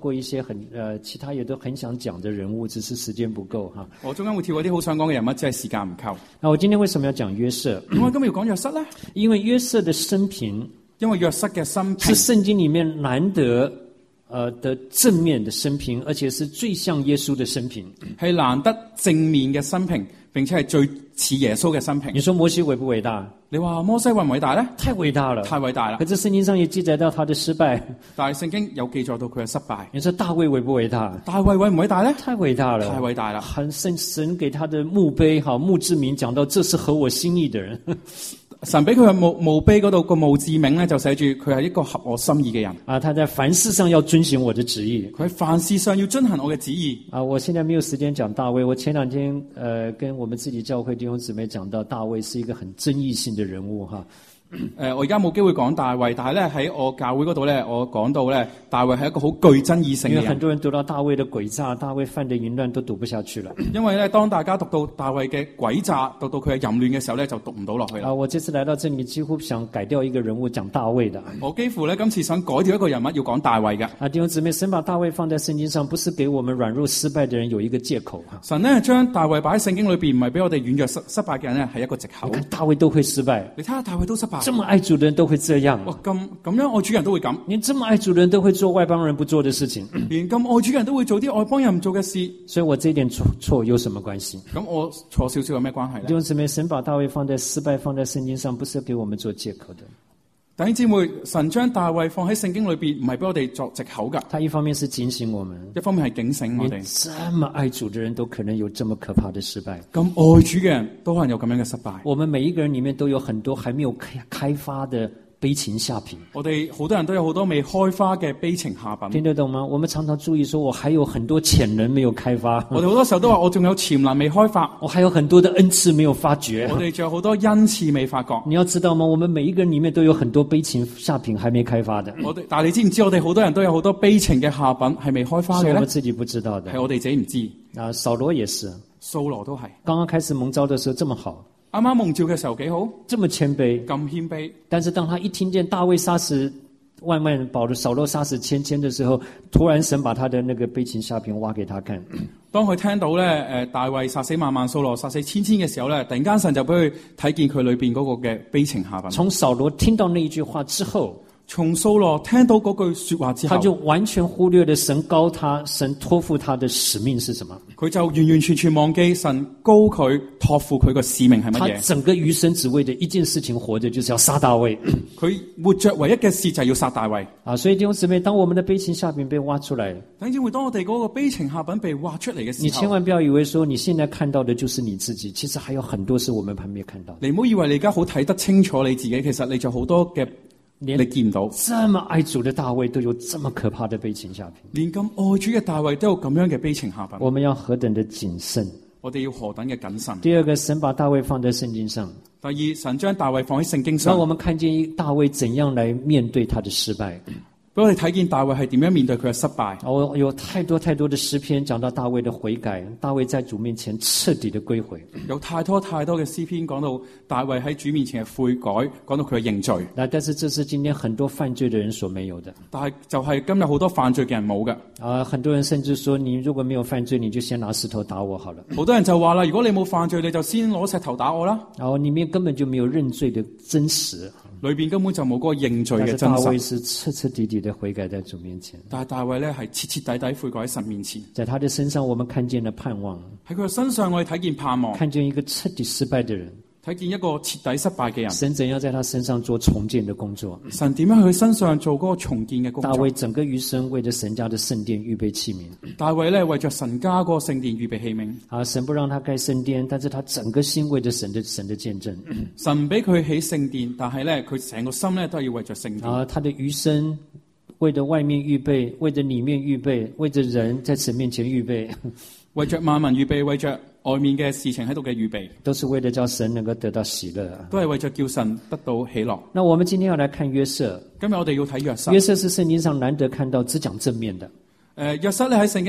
很呃其他也都很想講的人物，只是時間不夠哈。 我中間會跳嗰啲好想講嘅人物，只係時間唔夠。 那我今天為什麼要講約瑟？ 點解今日要講約瑟咧？ 因為約瑟的生平， 因為約瑟嘅生平是聖經裡面難得呃的正面的生平，而且是最像耶穌的生平， 係難得正面嘅生平，並且係最似耶穌嘅生平。 你說摩西偉不偉大？ 你話摩西偉唔偉大咧？ 太偉大了， 太偉大啦！ 可是聖經上也記載到他的失敗。 但係聖經有記載到佢嘅失敗。 你說大衛偉不偉大？ 大衛偉唔偉大咧？ 太偉大了， 太偉大啦！ 很神神給他的墓碑，哈墓誌銘講到這是合我心意的人。 神俾佢嘅墓墓碑嗰度個墓誌銘咧，就寫住佢係一個合我心意嘅人。 啊，他在凡事上要遵循我的旨意。 佢喺凡事上要遵行我嘅旨意。 啊，我現在沒有時間講大衛。我前兩天，呃，跟我們自己教會弟兄姊妹講到大衛是一個很爭議性的人物，哈。 誒、呃，我而家冇機會講大衛，但係咧喺我教會嗰度咧，我講到咧，大衛係一個好具爭議性嘅人。 因為很多人讀到大衛的詭詐、大衛犯的淫亂都讀不下去了。 因為咧，當大家讀到大衛嘅詭詐，讀到佢嘅淫亂嘅時候咧，就讀唔到落去啦。 啊，我這次來到這裡，幾乎想改掉一個人物，講大衛的。 我幾乎咧今次想改掉一個人物，要講大衛嘅。 啊，弟兄姊妹，神把大衛放在聖經上，不是給我們軟弱失敗的人有一個借口哈。 神咧將大衛擺喺聖經裏邊，唔係俾我哋軟弱失失敗嘅人咧係一個藉口。 你看大衛都會失敗， 你睇下大衛都失敗， 這麼愛主的人都會這樣。 哇，咁咁樣愛主人都會咁， 連這麼愛主的人都會做外邦人不做的事情， 連咁愛主嘅人都會做啲外邦人唔做嘅事。 所以我這一點錯錯有什麼關係？ 咁我錯少少有咩關係咧？ 弟兄姊妹，神把大衛放在失敗放在聖經上，不是給我們做借口的。 弟兄姊妹，神將大衛放喺聖經裏邊，唔係俾我哋作藉口噶。 他一方面是警醒我們， 一方面係警醒我哋。 連這麼愛主的人都可能有這麼可怕的失敗。 咁愛主嘅人都可能有咁樣嘅失敗。 我們每一個人裡面都有很多還沒有開開發的悲情下品。 我哋好多人都有好多未開花嘅悲情下品。 聽得懂嗎？我們常常注意說，我還有很多潛能沒有開發。 我哋好多時候都話，我仲有潛能未開發。 我還有很多的恩賜沒有發掘。 我哋仲有好多恩賜未發覺。 你要知道嗎？我們每一個人裡面都有很多悲情下品還沒開發的。 我哋，但係你知唔知我哋好多人都有好多悲情嘅下品係未開花嘅咧？ 是我們自己不知道的。 係我哋自己唔知。 啊，掃羅也是。 掃羅都係。 剛剛開始蒙召的時候這麼好。 啱啱蒙召嘅時候幾好， 這麼謙卑， 咁謙卑。但是當他一聽見大衛殺死萬萬，保羅掃羅殺死千千的時候，突然神把他的那個悲情下品挖給他看。 當佢聽到咧，誒大衛殺死萬萬，掃羅殺死千千嘅時候咧，突然間神就俾佢睇見佢裏邊嗰個嘅悲情下品。 從掃羅聽到那一句話之後， 從掃羅聽到嗰句說話之後， 他就完全忽略了神高他、神託付他的使命是什麼。 佢就完完全全忘記神高佢託付佢個使命係乜嘢。 他整個餘生只為的一件事情活着，就是要殺大衛。 佢活着唯一嘅事就係要殺大衛。 啊，所以弟兄姊妹，當我們的悲情下品被挖出來， 等陣會當我哋嗰個悲情下品被挖出嚟嘅時候， 你千萬不要以為說你現在看到的就是你自己，其實還有很多是我們還沒看到。 你唔好以為你而家好睇得清楚你自己，其實你就好多嘅。你見唔到這麼愛主的大衛都有這麼可怕的悲情下品， 連咁愛主嘅大衛都有咁樣嘅悲情下品。 我們要何等的謹慎， 我哋要何等嘅謹慎。 第二個，神把大衛放在聖經上。 第二，神將大衛放喺聖經上， 讓我們看見大衛怎樣來面對他的失敗。 俾我哋睇見大衛係點樣面對佢嘅失敗。 我有太多太多的詩篇講到大衛的悔改，大衛在主面前徹底的歸回。 有太多太多嘅詩篇講到大衛喺主面前嘅悔改，講到佢嘅認罪。 但是這是今天很多犯罪的人所沒有的。 但係就係今日好多犯罪嘅人冇嘅。 啊，很多人甚至說，你如果沒有犯罪，你就先拿石頭打我好了。 好多人就話啦，如果你冇犯罪，你就先攞石頭打我啦。 然後裏面根本就沒有認罪的真實。 裏邊根本就冇嗰個認罪嘅真實。 但是大衛是徹徹底底的悔改在主面前。 但係大衛咧係徹徹底底悔改喺神面前。 在他的身上，我們看見了盼望。 喺佢嘅身上，我哋睇見盼望。 看見一個徹底失敗的人。 睇見一個徹底失敗嘅人。 神怎樣在他身上做重建的工作？ 神點樣喺佢身上做嗰個重建嘅工作？ 大衛整個餘生為着神家的聖殿預備器皿。 大衛咧為着神家嗰個聖殿預備器皿。 啊，神不讓他蓋聖殿，但是他整個心為着神的神的見證。 神唔俾佢起聖殿，但係咧佢成個心咧都係要為着聖殿。 啊，他的餘生為着外面預備，為着裏面預備，為着人在神面前預備， 為着萬民預備，為着外面嘅事情喺度嘅預備， 都是為了叫神能夠得到喜樂， 都係為着叫神得到喜樂。 那我們今天要來看約瑟。 今日我哋要睇約瑟。 約瑟是聖經上難得看到只講正面的。 誒，約瑟咧喺聖經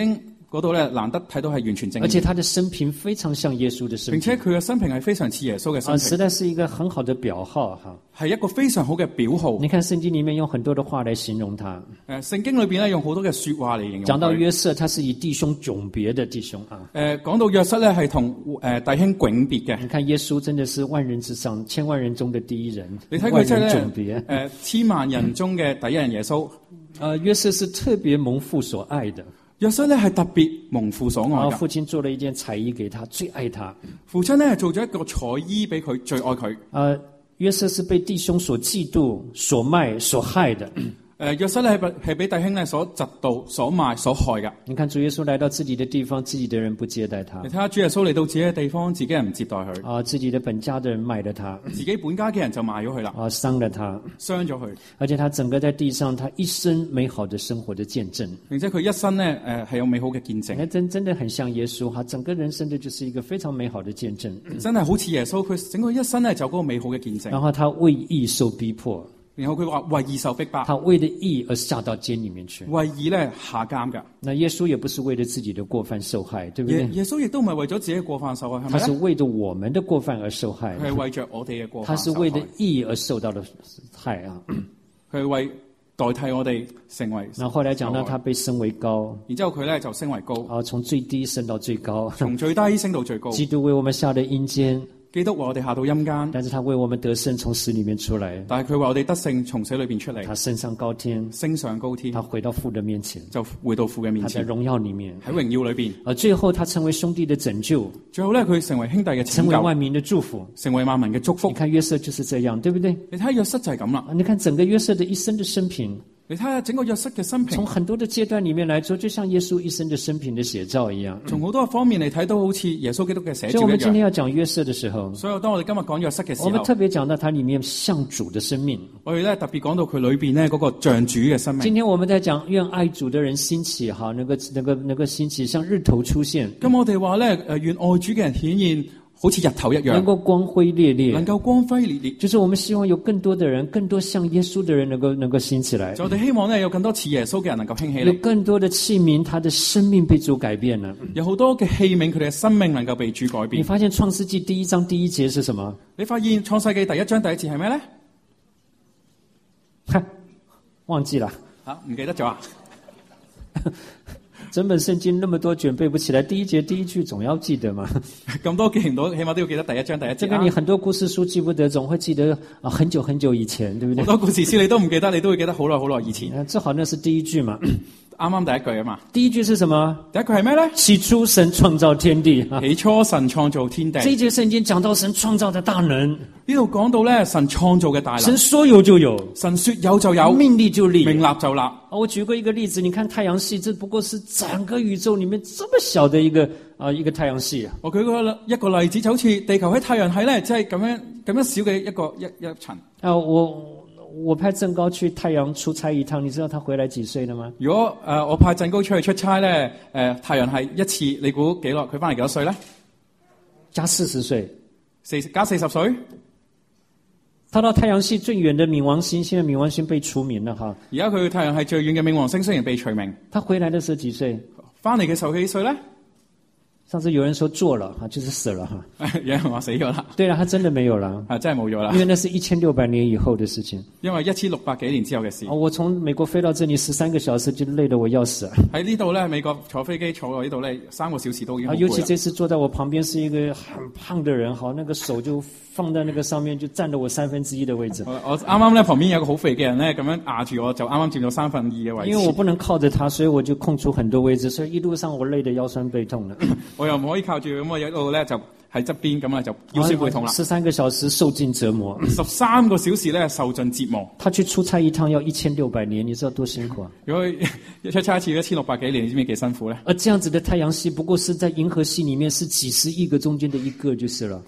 嗰度咧難得睇到係完全正面， 而且他的生平非常像耶穌的生並平， 且佢嘅生平係非常似耶穌嘅生啊， 平， 實在是一個很好的表號哈。 係一個非常好嘅表號。 你看聖經裡面用很多的話來形容他， 誒，聖經裏邊咧用好多嘅說話嚟形容佢。 講到約瑟，他是以弟兄迥別的弟兄啊。 誒，講到約瑟咧係同誒弟兄迥別嘅。 你看耶穌真的是萬人之上，千萬人中的第一人， 你睇佢即係萬人迥咧別。 誒千萬人中嘅第一人耶穌。 呃，約瑟是特別蒙父所愛的。 約瑟咧係特別蒙父所愛然後嘅， 父親做了一件彩衣給他，最愛他。 父親咧做咗一個彩衣俾佢，最愛佢。 呃，約瑟是被弟兄所嫉妒、所賣、所害的。 誒，約瑟咧係係俾弟兄咧所嫉妒、所賣、所害嘅。 你看主耶穌來到自己的地方，自己的人不接待他你睇下主耶穌嚟到自己嘅地方，自己人唔接待佢， 啊，自己的本家的人賣了他自己本家嘅人就賣咗佢啦， 啊，傷了他， 傷咗佢， 而且他整個在地上，他一生美好的生活的見證。 並且佢一生咧誒係有美好嘅見證， 哎，真真的很像耶穌哈，整個人生的就是一個非常美好的見證。 真係好似耶穌，佢整個一生咧就嗰個美好嘅見證。 然後他為義受逼迫， 然後佢話為義受逼迫， 他為了義而下到監裡面去。 為義咧下監㗎。 那耶穌也不是為了自己的過犯受害，對不對？ 耶耶穌亦都唔係為咗自己嘅過犯受害，係咪咧？ 他是為着我們的過犯而受害， 佢係為着我哋嘅過他犯受害。 是為了義而受到的害啊。 佢係為代替我哋成為。 然後後來講到他被升為高， 然之後佢咧就升為高， 啊，從最低升到最高。 從最低升到最高。 基督為我們下了陰間， 基督為我哋下到陰間， 但是他為我們得勝從死裡面出來， 但係佢為我哋得勝從死裏邊出嚟， 他升上高天， 升上高天他，回到父的面前， 就回到父嘅面前， 他在榮耀裡面， 喺榮耀裏邊。 而最後他成為兄弟的拯救， 最後咧，佢成為兄弟嘅成拯救， 為萬民的祝福。 成為萬民嘅祝福你。看約瑟就是這樣，對不對？ 你睇下約瑟就係咁啦。 啊，你看整個約瑟的一生的生平， 你睇下整個約瑟嘅生平從，很多的階段裡面來說，就像耶穌一生的生平的寫照一樣。 從好多個方面嚟睇，都好似耶穌基督嘅寫所以，我照一樣。 們今天要講約瑟的時候， 所以當我哋今日講約瑟嘅時候， 我們特別講到它裡面像主的生命。 我哋咧特別講到佢裏邊咧嗰個像主嘅生命。 今天我們在講願愛主的人興起，哈，那個、那個、那個興起，像日頭出現， 咁我哋話咧，誒願愛主嘅人顯現，好似日頭一樣， 能夠光輝烈烈， 能夠光輝烈烈。 就是我們希望有更多的人，更多像耶穌的人能夠能夠興起來， 就我哋希望咧有更多似耶穌嘅人能夠興起有嚟， 更多的器皿，他的生命被主改變了。 有好多嘅器皿，佢哋嘅生命能夠被主改你變。 發現創世紀第一章第一節是什麼？ 你發現創世記第一章第一節係咩咧？ 哈，忘記了。 吓唔記得咗啊？ 整本聖經那麼多卷背不起來，第一節第一句總要記得嘛。 咁多記唔到，起碼都要記得第一章第一節啊。 這個你很多故事書記不得，總會記得啊，很久很久以前，對不對好？多故事書你都唔記得，你都會記得好耐好耐以前。 啊，正好那是第一句嘛。 啱啱第一句啊嘛。 第一句是什麼？ 第一句係咩咧？ 起初神創造天地啊。 起初神創造天地。 這一節聖經講到神創造的大能， 呢度講到咧神創造嘅大能。 神說有就有， 神說有就有， 命立就立。 命立就立。 啊，我舉過一個例子，你看太陽系，這不過是整個宇宙裡面這麼小的一個啊一個太陽系。 我舉個一個例子，就好似地球喺太陽系咧，即係咁樣咁樣小嘅一個一一層。 啊，我我派鄭高去太陽出差一趟，你知道他回來幾歲了嗎？ 如果誒、呃、我派鄭高出去出差咧，誒、呃、太陽系一次，你估幾耐？佢翻嚟幾多歲咧？ 加四十歲， 四加四十歲。 他到太陽系最遠的冥王星，現在冥王星被除名了哈。 而家佢去太陽系最遠嘅冥王星雖然被除名， 他回來的時候幾歲？ 翻嚟嘅時候幾歲咧？ 上次有人說做了哈，就是死了哈。 有人話死咗啦， 對了，他真的沒有了， 係真係冇咗啦因。為那是一千六百年以後的事情。 因為一千六百幾年之後嘅事啊，。我從美國飛到這裡十三個小時，就累得我要死。 喺呢度咧，美國坐飛機坐到呢度咧，三個小時都已經啊， 好攰啦。 尤其這次坐在我旁邊是一個很胖的人，好，那個手就放在那個上面，就佔了我三分之一的位置。 我我啱啱咧旁邊有個好肥嘅人咧，咁樣壓住我，就啱啱佔咗三分二嘅位置。 因為我不能靠着他，所以我就空出很多位置，所以一路上我累得腰酸背痛的。 我又唔可以靠住，咁我一路咧就喺側邊咁啊，就腰酸背痛啦。 十三個小時受盡折磨， 十三個小時咧受盡折磨。 他去出差一趟要一千六百年，你知道多辛苦啊？ 如果一出差一次一千六百幾年，你知唔知幾辛苦咧？ 而這樣子的太陽系，不過是在銀河系裡面是幾十億個中間的一個就是了。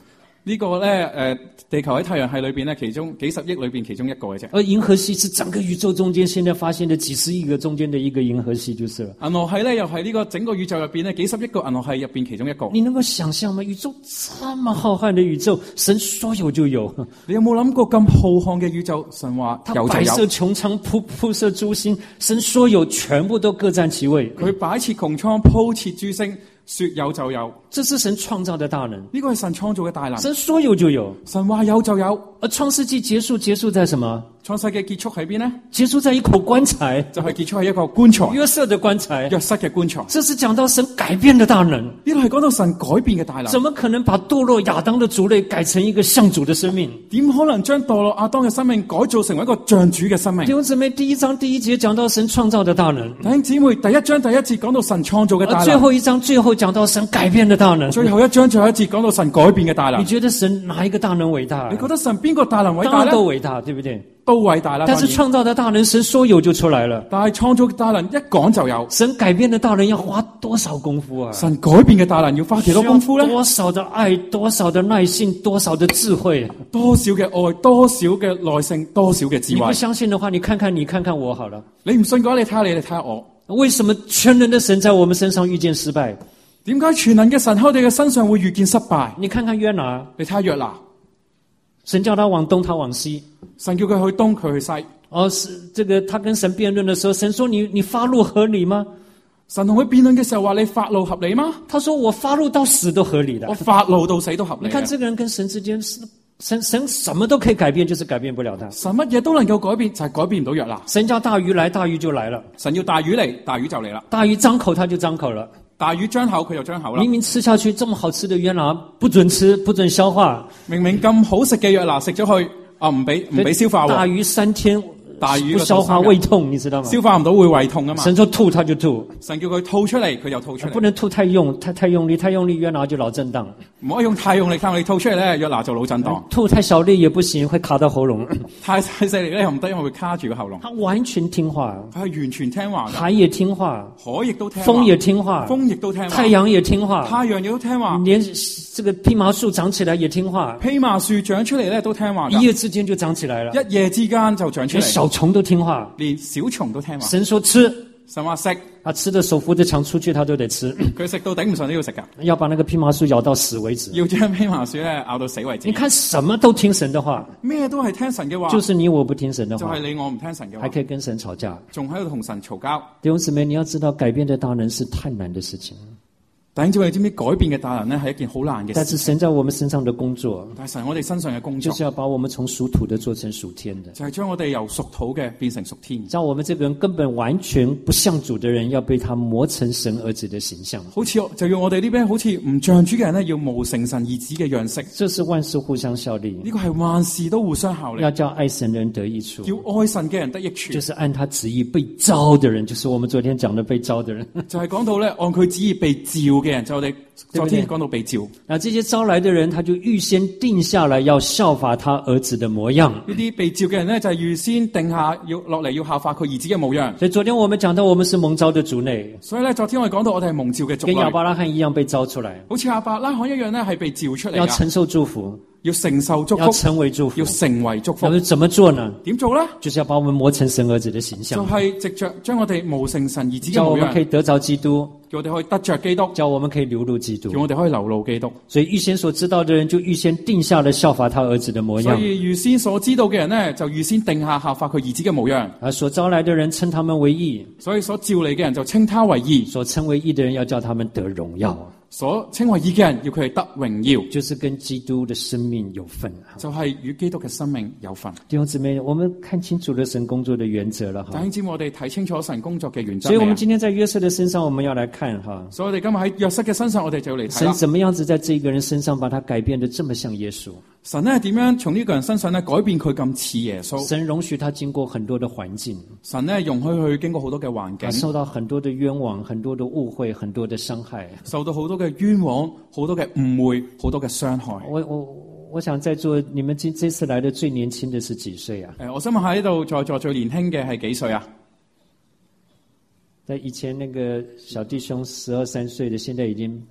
呢個咧誒地球喺太陽系裏邊咧，其中幾十億裏邊其中一個嘅啫。 而銀河系是整個宇宙中間現在發現的幾十億個中間的一個銀河系就是了。 銀河系咧又係呢個整個宇宙入邊咧幾十億個銀河系入邊其中一個。 你能夠想象嗎？宇宙這麼浩瀚的宇宙，神說有就有。 你有冇諗過咁浩瀚嘅宇宙，神話有就有？ 它擺設穹蒼，鋪鋪設諸星，神說有，全部都各佔其位。 佢擺設穹蒼，鋪設諸星，說有就有。 這是神創造的大能， 呢個係神創造嘅大能。 神說有就有， 神話有就有。 而創世紀結束，結束在什麼？ 創世紀結束喺邊呢？ 結束在一口棺材， 就係結束喺一個棺材。 約瑟的棺材， 約瑟嘅棺材。 這是講到神改變的大能。 呢度係講到神改變嘅大能。 怎麼可能把墮落亞當的族類改成一個像主的生命？ 點可能將墮落亞當嘅生命改造成為一個像主嘅生命？ 弟兄姊妹，第一章第一節講到神創造的大能。 弟兄姊妹，第一章第一節講到神創造嘅大能。 最後一章最後講到神改變的大能。 最後一章最後一節講到神改變嘅大能。 你覺得神哪一個大能偉大？ 你覺得神邊個大能偉大呢？ 當然都偉大，對不對？ 都偉大啦。 但是創造的大能，神說有就出來了。 但係創造嘅大能一講就有。 神改變的大能要花多少功夫啊？ 神改變嘅大能要花幾多功夫呢？ 多少的愛，多少的耐性，多少的智慧， 多少嘅愛，多少嘅耐性，多少嘅智慧。 你不相信的話，你看看你，看看我好了。 你唔信嘅話，你睇下你，你睇下我。 為什麼全能的神在我們身上遇見失敗？ 點解全能嘅神喺我哋嘅身上會遇見失敗？ 你看看約拿， 你睇下約拿， 神叫他往東，他往西。 神叫佢去東，佢去西。 哦，是這個他跟神辯論的時候，神說你你發怒合理嗎？ 神同佢辯論嘅時候話你發怒合理嗎？ 他說我發怒到死都合理的。 我發怒到死都合理。 你看這個人跟神之間，神神什麼都可以改變，就是改變不了他。 神乜嘢都能夠改變，就係改變唔到約拿。 神叫大魚來，大魚就來了。 神要大魚嚟，大魚就嚟啦。 大魚張口，他就張口了。 大魚張口，佢就張口啦。 明明吃下去這麼好吃的約拿，不准吃，不准消化。 明明咁好食嘅約拿食咗去，啊唔俾唔俾消化喎。 大魚三天。 大魚不消化胃痛，你知道嗎？ 消化唔到會胃痛啊嘛。 神說吐，他就吐。 神叫佢吐出嚟，佢就吐出嚟。 不能吐太用，太太用力，太用力約拿就腦震盪。 唔可以用太用力，太用力吐出嚟咧，約拿就腦震盪。 吐太小力也不行，會卡到喉嚨。 太太細力咧又唔得，因為會卡住個喉嚨。 他完全聽話， 佢係完全聽話。 海也聽話， 海亦都聽話。 風也聽話， 風亦都聽話。 太陽也聽話， 太陽亦都聽話。 連這個蓖麻樹長起來也聽話， 蓖麻樹長出嚟咧都聽話。 一夜之間就長起來了， 一夜之間就長出嚟。 連小蟲都聽話。 連小蟲都聽話。 神說吃， 神話食， 他吃的手扶着牆出去，他都得吃。 佢食到頂唔順都要食噶， 要把那個蓖麻樹咬到死為止。 要將蓖麻樹咧咬到死為止。 你看什麼都聽神的話， 咩都係聽神嘅話， 就是你我不聽神的話， 就係你我唔聽神嘅話， 還可以跟神吵架， 仲喺度同神嘈交。 弟兄姊妹，你要知道改變的大能是太難的事情。 弟兄姊妹，你知唔知改變嘅大能咧係一件好難嘅事？ 但是神在我們身上的工作， 但係神我哋身上嘅工作， 就是要把我們從屬土的做成屬天的， 就係將我哋由屬土嘅變成屬天。 像我們這個人根本完全不像主的人，要被他磨成神兒子的形象。 好似就要我哋呢邊好似唔像主嘅人咧，要磨成神兒子嘅樣式。 這是萬事互相效力， 呢個係萬事都互相效力。 要叫愛神的人得益處， 叫愛神嘅人得益處， 就是按他旨意被召的人，就是我們昨天講的被召的人。 就係講到咧，按佢旨意被召嘅人，就我哋。昨天講到被召， 那這些招來的人，他就預先定下來要效法他兒子的模樣。 呢啲被召嘅人呢，就係預先定下要落嚟要效法佢兒子嘅模樣。 所以昨天我們講到，我們是蒙召的族類。 所以咧，昨天我哋講到我哋係蒙召嘅族類， 跟亞伯拉罕一樣被召出來， 好似亞伯拉罕一樣咧，係被召出嚟， 要承受祝福， 要承受祝福， 要成為祝福， 要成為祝福。 那麼怎麼做呢？ 點做咧？ 就是要把我們磨成神兒子的形象， 就係藉着將我哋磨成神兒子嘅模樣， 叫我們可以得着基督， 叫我哋可以得着基督， 叫我們可以流露基督， 叫我哋可以流露基督。 所以預先所知道的人，就預先定下了效法他兒子的模樣。 所以預先所知道嘅人呢，就預先定下效法佢兒子嘅模樣。 而所招來的人稱他們為義， 所以所召嚟嘅人就稱他為義。 所稱為義的人要叫他們得榮耀。 所稱為義嘅人要佢哋得榮耀， 就是跟基督的生命有份， 就係與基督嘅生命有份。 弟兄姊妹，我們看清楚了神工作的原則了哈。 弟兄姊妹，我哋睇清楚神工作嘅原則。 所以我們今天在約瑟的身上，我們要來看哈。 所以我哋今日喺約瑟嘅身上，我哋就要嚟睇神怎麼樣子在這個人身上把他改變得這麼像耶穌？ 神呢點樣從呢個人身上呢改變佢咁似耶穌？ 神容許他經過很多的環境， 神呢容許佢經過好多嘅環境， 受到很多的冤枉、很多的誤會、很多的傷害， 受到好多嘅冤枉、好多嘅誤會、好多嘅傷害。 我我我想在座你們這這次來的最年輕的是幾歲啊？ 誒，我想問下呢度在座最年輕嘅係幾歲啊？ 在以前那個小弟兄十二三歲的，現在已經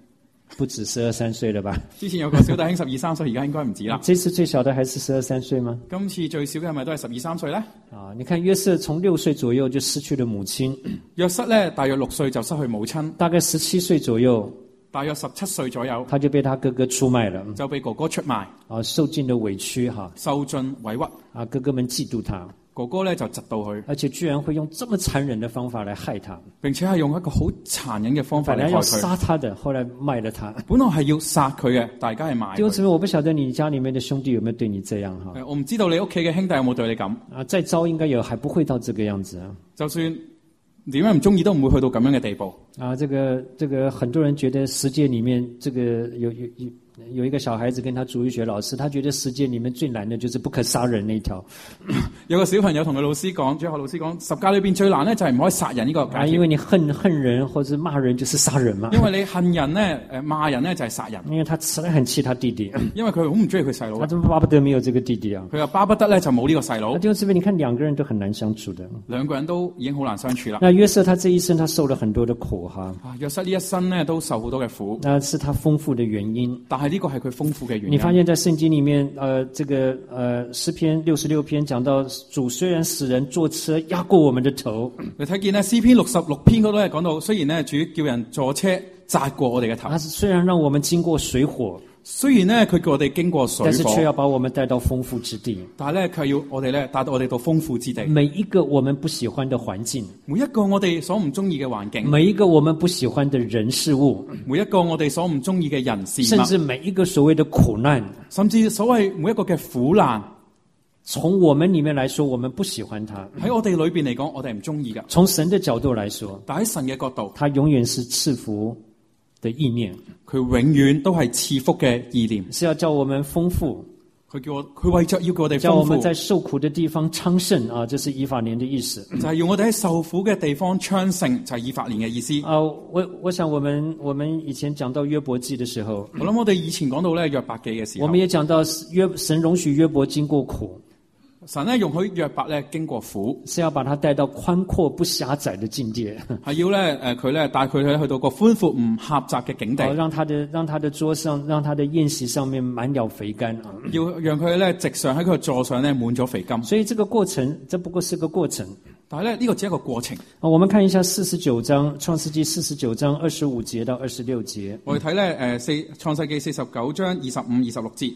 不止十二三歲了吧？ 之前有個小弟兄十二三歲，而家應該唔止啦。 這次最小的還是十二三歲嗎？ 今次最少嘅係咪都係十二三歲咧？ 啊，你看約瑟從六歲左右就失去了母親， 約瑟咧大約六歲就失去母親， 大概十七歲左右， 大約十七歲左右， 他就被他哥哥出賣了， 就被哥哥出賣， 啊，受盡了委屈哈， 受盡委屈， 啊，哥哥們嫉妒他。 哥哥咧就窒到佢， 而且居然會用這麼殘忍的方法來害他， 並且係用一個好殘忍嘅方法嚟害本來要佢。 殺他的，後來賣了他。 本來係要殺佢嘅，大家係賣佢。 弟兄姊妹，我不曉得你家裡面的兄弟有沒有對你這樣哈？ 誒我唔知道你屋企嘅兄弟有冇對你咁。 啊，再糟應該也還不會到這個樣子啊。 就算點樣唔中意，都唔會去到咁樣嘅地步。 啊，這個這個很多人覺得世界裡面這個有有有有一個小孩子跟他主日學老師，他覺得世界裡面最難的就是不可殺人那一條。 有個小朋友同佢老師講，主日學老師講，十誡裏邊最難咧就係唔可以殺人呢個啊，因為你恨恨人或者罵人就是殺人嘛。 因為你恨人咧，誒罵人咧就係殺人。 因為他實在很氣他弟弟， 因為佢好唔中意佢細佬。 他怎麼巴不得沒有這個弟弟啊？ 佢話巴不得咧就冇呢個細佬。 弟兄姊妹，你看兩個人都很難相處的。 兩個人都已經好難相處啦。 那約瑟他這一生他受了很多的苦哈。 啊，約瑟呢一生咧都受好多嘅苦。 那是他豐富的原因。 但係呢個係佢豐富嘅原因。 你發現在聖經裡面，呃，這個呃詩篇六十六篇講到主雖然使人坐車壓過我們的頭， 你睇見咧詩篇六十六篇嗰度係講到，雖然咧主叫人坐車砸過我哋嘅頭， 他雖然讓我們經過水火， 雖然咧佢叫我哋經過水火， 但是卻要把我們帶到豐富之地。 但係咧佢要我哋咧帶到我哋到豐富之地。 每一個我們不喜歡的環境， 每一個我哋所唔中意嘅環境， 每一個我們不喜歡的人事物， 每一個我哋所唔中意嘅人事物， 甚至每一個所謂的苦難， 甚至所謂每一個嘅苦難， 從我們裡面來說，我們不喜歡它。 喺我哋裏邊嚟講，我哋唔中意噶。 從神的角度來說， 但喺神嘅角度， 它永遠是賜福的意念， 佢永遠都係賜福嘅意念， 是要叫我們豐富。 佢叫我，佢為着要叫我哋叫我們豐富， 在受苦的地方昌盛啊，這是以法蓮的意思。 就係要我哋喺受苦嘅地方昌盛，就係以法蓮嘅意思。 啊，我我想我們我們以前講到約伯記的時候， 我諗我哋以前講到咧約伯記嘅時候， 我們也講到約神容許約伯經過苦， 神咧容許約伯咧經過苦， 是要把他帶到寬闊不狹窄的境界， 係要咧誒佢咧帶佢咧去到個寬闊唔狹窄嘅境地， 好讓他的讓他的桌上讓他的宴席上面滿了肥甘啊， 要讓佢咧直上喺佢座上咧滿咗肥甘。 所以這個過程，這不過是個過程。 但係咧呢個只係一個過程。 啊，我們看一下四十九章創世記四十九章二十五節到二十六節。 我哋睇咧誒四創世記四十九章二十五、二十六節。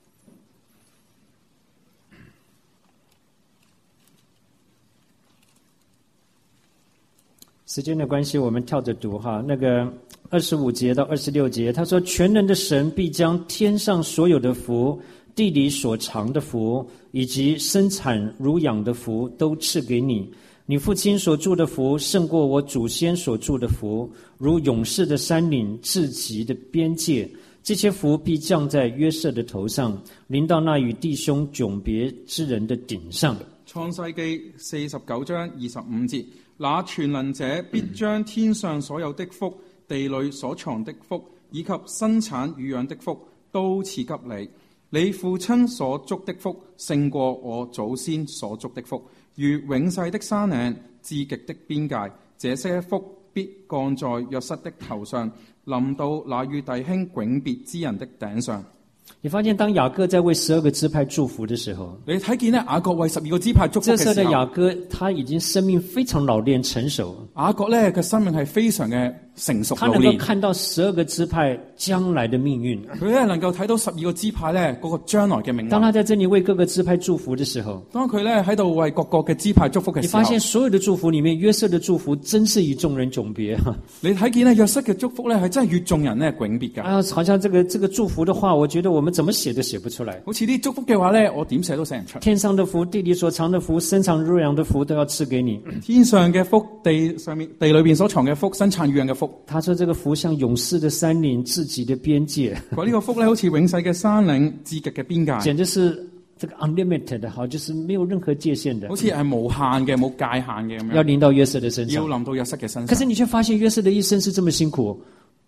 時間的關係，我們跳着讀哈。那個二十五節到二十六節，他說：全能的神必將天上所有的福、地裏所藏的福，以及生產乳養的福，都賜給你。你父親所住的福，勝過我祖先所住的福，如勇士的山嶺、至極的邊界。這些福必降在約瑟的頭上，臨到那與弟兄迥別之人的頂上。 創世記四十九章二十五節。那全能者必將天上所有的福、地裏所藏的福，以及生產乳養的福，都賜給你。你父親所祝的福，勝過我祖先所祝的福，如永世的山嶺、至極的邊界。這些福必降在約瑟的頭上，臨到那與弟兄迥別之人的頂上。 你發現當雅各在為十二個支派祝福的時候， 你睇見咧雅各為十二個支派祝福嘅時候， 這時候的雅各他已經生命非常老練成熟。 雅各咧嘅生命係非常嘅成熟他老練， 能夠看到十二個支派將來的命運。 佢咧能夠睇到十二個支派咧嗰個將來嘅命運。 當他在這裡為各個支派祝福的時候， 當佢咧喺度為各個嘅支派祝福嘅時候， 你發現所有的祝福裡面，約瑟的祝福真是與眾人迥別。 你睇見咧約瑟嘅祝福咧係真係與眾人咧迥別㗎。 啊，好像這個這個祝福的話，我覺得我們怎麼寫都寫不出來。 好似啲祝福嘅話咧，我點寫都寫唔出。 天上的福、地裡所藏的福、生產乳養的福，都要賜給你。 天上嘅福、地上面地裏邊所藏嘅福、生產乳養嘅福。 他說這個福像勇士的山嶺、至極的邊界。 佢呢個福咧，好似永世嘅山嶺、至極嘅邊界。 簡直是這個 unlimited 好，就是沒有任何界限的。 好似係無限嘅、冇界限嘅咁樣。 要臨到約瑟的身上。 要臨到約瑟嘅身上。 可是你卻發現約瑟的一生是這麼辛苦。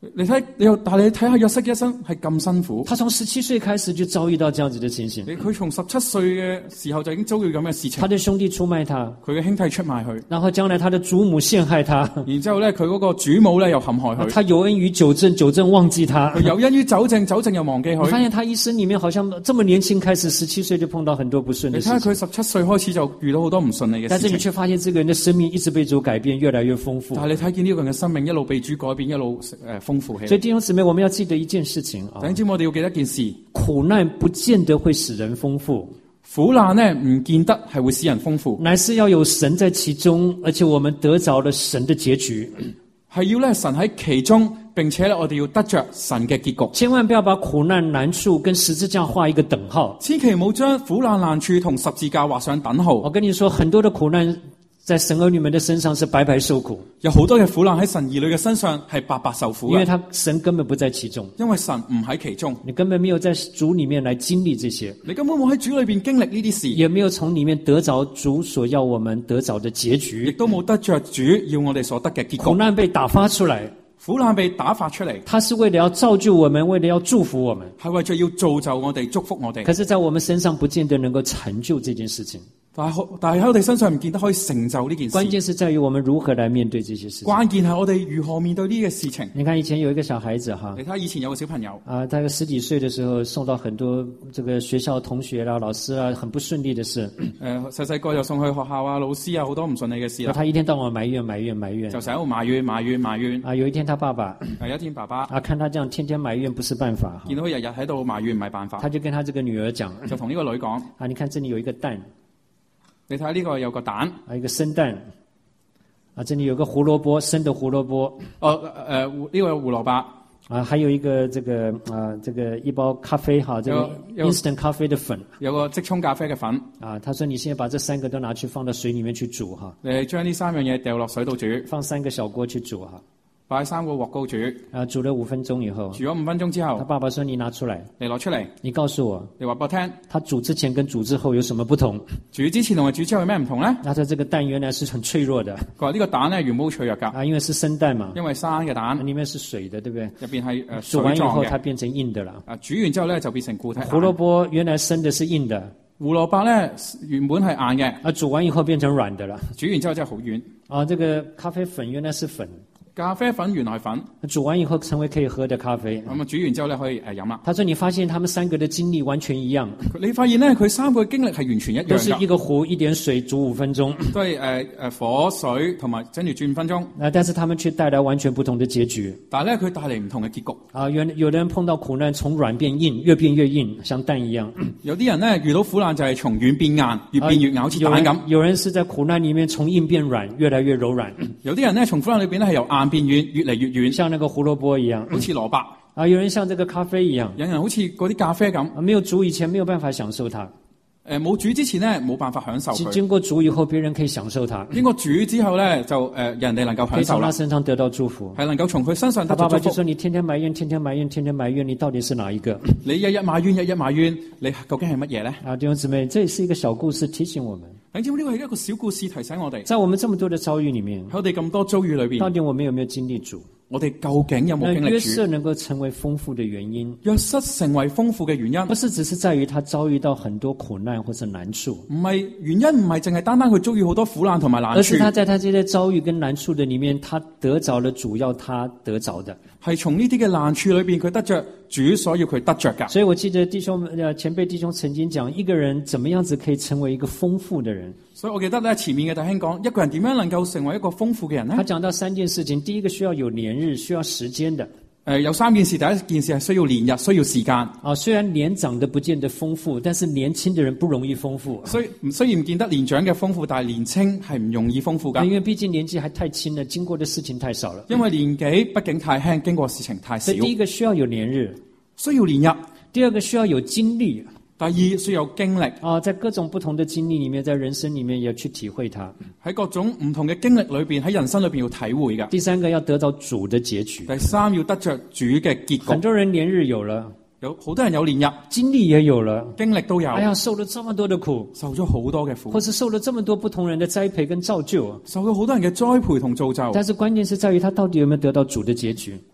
你睇你又，但係你睇下約瑟一生係咁辛苦。 他從十七歲開始就遭遇到這樣子的情形。 佢從十七歲嘅時候就已經遭遇咁嘅事情。 他的兄弟出賣他， 佢嘅兄弟出賣佢， 然後將來他的祖母陷害他， 然之後咧佢嗰個主母咧又陷害佢。 他有恩於糾正，糾正忘記他。 佢有恩於糾正，糾正又忘記佢。 你發現他一生裡面好像這麼年輕開始，十七歲就碰到很多不順的事情。 你睇下佢十七歲開始就遇到好多唔順利嘅事情。 但是你卻發現這個人的生命一直被主改變，越來越豐富。 但係你睇見呢個人嘅生命一路被主改變，一路誒豐富起來。 所以弟兄姊妹，我們要記得一件事情啊， 弟兄姊妹，我哋要記得一件事， 苦難不見得會使人豐富。 苦難呢唔見得係會使人豐富， 乃是要有神在其中，而且我們得着了神的結局。 係要咧神喺其中，並且咧我哋要得着神嘅結局。 千萬不要把苦難難處跟十字架畫一個等號。 千祈唔好將苦難難處同十字架畫上等號。 我跟你說，很多的苦難在神兒女們的身上是白白受苦， 有好多嘅苦難喺神兒女嘅身上係白白受苦嘅， 因為他神根本不在其中， 因為神唔喺其中， 你根本沒有在主裡面來經歷這些， 你根本冇喺主裏邊經歷呢啲事， 也沒有從裡面得着主所要我們得着的結局， 亦都冇得着主要我哋所得嘅結局。 苦難被打發出來， 苦難被打發出嚟， 它是為了要造就我們，為了要祝福我們， 係為咗要造就我哋，祝福我哋。 可是在我們身上不見得能夠成就這件事情。 但係但係喺我哋身上唔見得可以成就呢件事。 關鍵是在於我們如何來面對這些事情。 關鍵係我哋如何面對呢個事情。 你看以前有一個小孩子哈， 你睇下以前有個小朋友啊，大概十幾歲的時候，受到很多這個學校同學啦、老師啊，很不順利的事。 誒細細個就送去學校啊、老師啊，好多唔順利嘅事啦。 他一天到晚埋怨、埋怨、埋怨， 就成日喺度埋怨、埋怨、埋怨。 啊，有一天他爸爸， 有一天爸爸啊，看他這樣天天埋怨不是辦法， 見到佢日日喺度埋怨唔係辦法， 他就跟他這個女兒講， 就同呢個女講： 啊，你看這裡有一個蛋。 你睇下呢個有個蛋， 啊，一個生蛋，啊，這裡有個胡蘿蔔，生的胡蘿蔔， 哦，誒、呃，呢、這個有胡蘿蔔， 啊，還有一個這個啊，這個一包咖啡，哈，這個 instant 咖啡的粉， 有個即沖咖啡嘅粉， 啊，他說你現在把這三個都拿去放到水裡面去煮，哈， 你將呢三樣嘢掉落水度煮， 放三個小鍋去煮，哈。 擺三個鑊高煮， 啊，煮了五分鐘以後， 煮咗五分鐘之後， 他爸爸說：你拿出來， 你攞出嚟， 你告訴我， 你話俾我聽， 他煮之前跟煮之後有什麼不同？ 煮之前同埋煮之後有咩唔同咧？ 他說：這個蛋原來是很脆弱的。 佢話呢個蛋咧原本好脆弱噶， 啊，因為是生蛋嘛， 因為生嘅蛋， 裡面是水的，對不對？ 入邊係誒煮完以後， 水狀嘅， 它變成硬的了。 啊，煮完之後咧就變成固體。 胡蘿蔔原來生的是硬的， 胡蘿蔔咧原本係硬嘅， 啊，煮完以後變成軟的了。 煮完之後真係好軟。 啊，這個咖啡粉原來是粉。 咖啡粉原來粉， 煮完以後成為可以喝的咖啡。 咁啊，煮完之後咧可以誒飲啦。 他說：你發現他們三個的經歷完全一樣。 你發現咧佢三個嘅經歷係完全一樣㗎。 都是一個壺一點水煮五分鐘。 都係誒誒火水同埋跟住轉五分鐘。 啊，但是他們卻帶來完全不同的結局。 但係咧佢帶嚟唔同嘅結局。 啊，有有的人碰到苦難，從軟變硬，越變越硬，像蛋一樣。 有啲人咧遇到苦難就係從軟變硬，越變越硬，好似蛋咁。 有人是在苦難裡面從硬變軟，越來越柔軟。 有啲人咧從苦難裏邊咧係由硬變軟，越嚟越軟， 像那個胡蘿蔔一樣， 好似蘿蔔。 啊，有人像這個咖啡一樣， 有人好似嗰啲咖啡咁， 啊，沒有煮以前沒有辦法享受它。 誒，冇煮之前咧冇辦法享受佢。 經過煮以後，別人可以享受它。 經過煮之後咧，就誒人哋能夠享受啦。可以從他身上得到祝福， 係能夠從佢身上得到祝福。 他爸爸就說：你天天埋怨，天天埋怨，天天埋怨，你到底是哪一個？ 你日日埋怨，日日埋怨，你究竟係乜嘢咧？ 啊，弟兄姊妹，這也是一個小故事提醒我們。 弟兄姊妹，呢個係一個小故事提醒我哋， 在我們這麼多的遭遇裡面， 喺我哋咁多遭遇裏邊， 到底我們有沒有經歷主？ 我哋究竟有冇經歷主？ 約瑟能夠成為豐富的原因， 約瑟成為豐富嘅原因， 不是只是在於他遭遇到很多苦難或者難處， 唔係原因唔係淨係單單佢遭遇好多苦難同埋難處， 而是他在他這些遭遇跟難處的裡面，他得着了主要他得着的， 係從呢啲嘅難處裏邊佢得着主所要佢得着噶。 所以我記得弟兄前輩弟兄曾經講，一個人怎麼樣子可以成為一個豐富的人。 所以我記得咧，前面嘅弟兄講，一個人點樣能夠成為一個豐富嘅人呢？ 他講到三件事情，第一個需要有年日，需要時間的。誒、 呃，有三件事，第一件事係需要年日，需要時間。 啊，雖然年長的不見得豐富，但是年輕的人不容易豐富。 所以雖然唔見得年長嘅豐富，但係年輕係唔容易豐富噶。 因為畢竟年紀還太輕了，經過的事情太少了。 因為年紀畢竟太輕，經過事情太少。 所以第一個需要有年日， 需要年日。 第二個需要有經歷。 第二需要經歷啊，在各種不同的經歷裡面，在人生裡面也要去體會它。 喺各種唔同嘅經歷裏邊，喺人生裏邊要體會噶。 第三個要得到主的結局。 第三要得着主嘅結局。 很多人年日有了， 有好多人有年日， 經歷也有了， 經歷都有。 哎呀，受了這麼多的苦， 受咗好多嘅苦， 或是受了這麼多不同人的栽培跟造就， 受咗好多人嘅栽培同造就。 但是關鍵是在於他到底有沒有得到主的結局。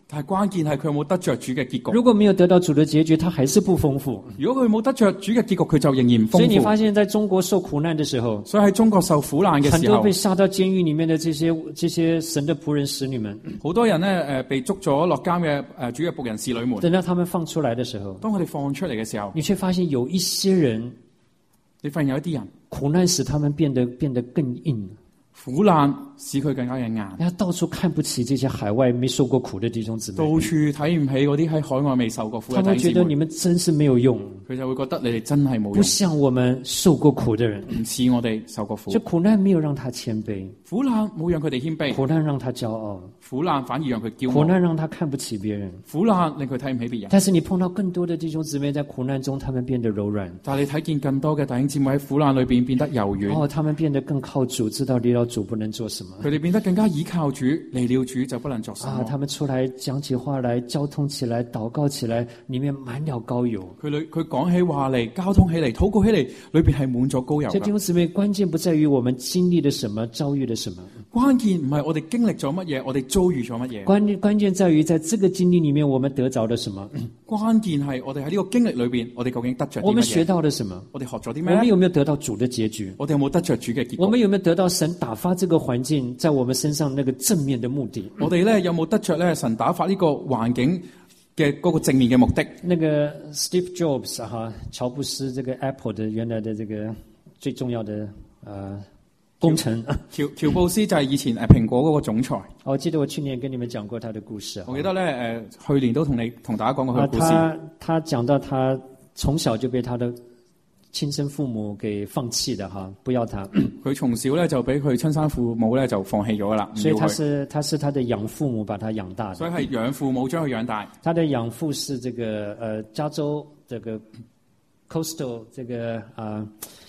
但係關鍵係佢有冇得着主嘅結局。 如果沒有得到主的結局，他還是不豐富。 如果佢冇得着主嘅結局，佢就仍然唔豐富。 所以你發現在中國受苦難的時候， 所以喺中國受苦難嘅時候， 很多被殺到監獄裏面的這些這些神的僕人使女們， 好多人呢誒被捉咗落監嘅誒主嘅僕人使女們。 等到他們放出來的時候， 當佢哋放出嚟嘅時候， 你卻發現有一些人， 你發現有一啲人苦難使他們變得變得更硬。 苦難使佢更加嘅硬， 他到處看不起這些海外沒受過苦的弟兄姊妹， 到處睇唔起嗰啲喺海外未受過苦嘅弟兄姊妹。 他們覺得你們真是沒有用， 佢就會覺得你哋真係冇用， 不像我們受過苦的人， 唔似我哋受過苦。 這苦難沒有讓他謙卑， 苦難冇讓佢哋謙卑， 苦難讓他驕傲， 苦難反而讓佢驕傲， 苦難讓他看不起別人， 苦難令佢睇唔起別人。 但是你碰到更多的弟兄姊妹在苦難中，他們變得柔軟。 但係你睇見更多嘅弟兄姊妹喺苦難裏邊變得柔軟， 哦，他們變得更靠主，知道離了主不能做什麼。 佢哋變得更加依靠主，離了主就不能作什麼。 啊，他們出來講起話來，交通起來，禱告起來，裏面滿了膏油。 佢裏佢講起話嚟，交通起嚟，禱告起嚟，裏邊係滿咗膏油。 所以弟兄姊妹，關鍵不在於我們經歷了什麼，遭遇了什麼。 關鍵唔係我哋經歷咗乜嘢，我哋遭遇咗乜嘢。 關鍵關鍵在於，在這個經歷裏面，我們得着了什麼。 關鍵係我哋喺呢個經歷裏邊，我哋究竟得着啲乜嘢？ 我們學到了什麼？ 我哋學咗啲咩？ 我們有沒有得到主的結局？ 我哋有冇得着主嘅結局？ 我們有沒有得到神打發這個環境在我們身上那個正面的目的？ 我哋咧有冇得着咧神打發呢個環境嘅嗰個正面嘅目的？ 那個 Steve Jobs 哈，喬布斯這個 Apple 的原來的這個最重要的呃工程。 喬喬布斯就係以前誒蘋果嗰個總裁。 我記得我去年跟你們講過他的故事。 我記得咧誒去年都同你同大家講過佢嘅故事。 他他講到他從小就被他的親生父母給放棄的哈，不要他。 佢從小咧就俾佢親生父母咧就放棄咗噶啦， 所以他是他是他的養父母把他養大的。 所以係養父母將佢養大。 他的養父是這個呃加州這個 coastal 這個呃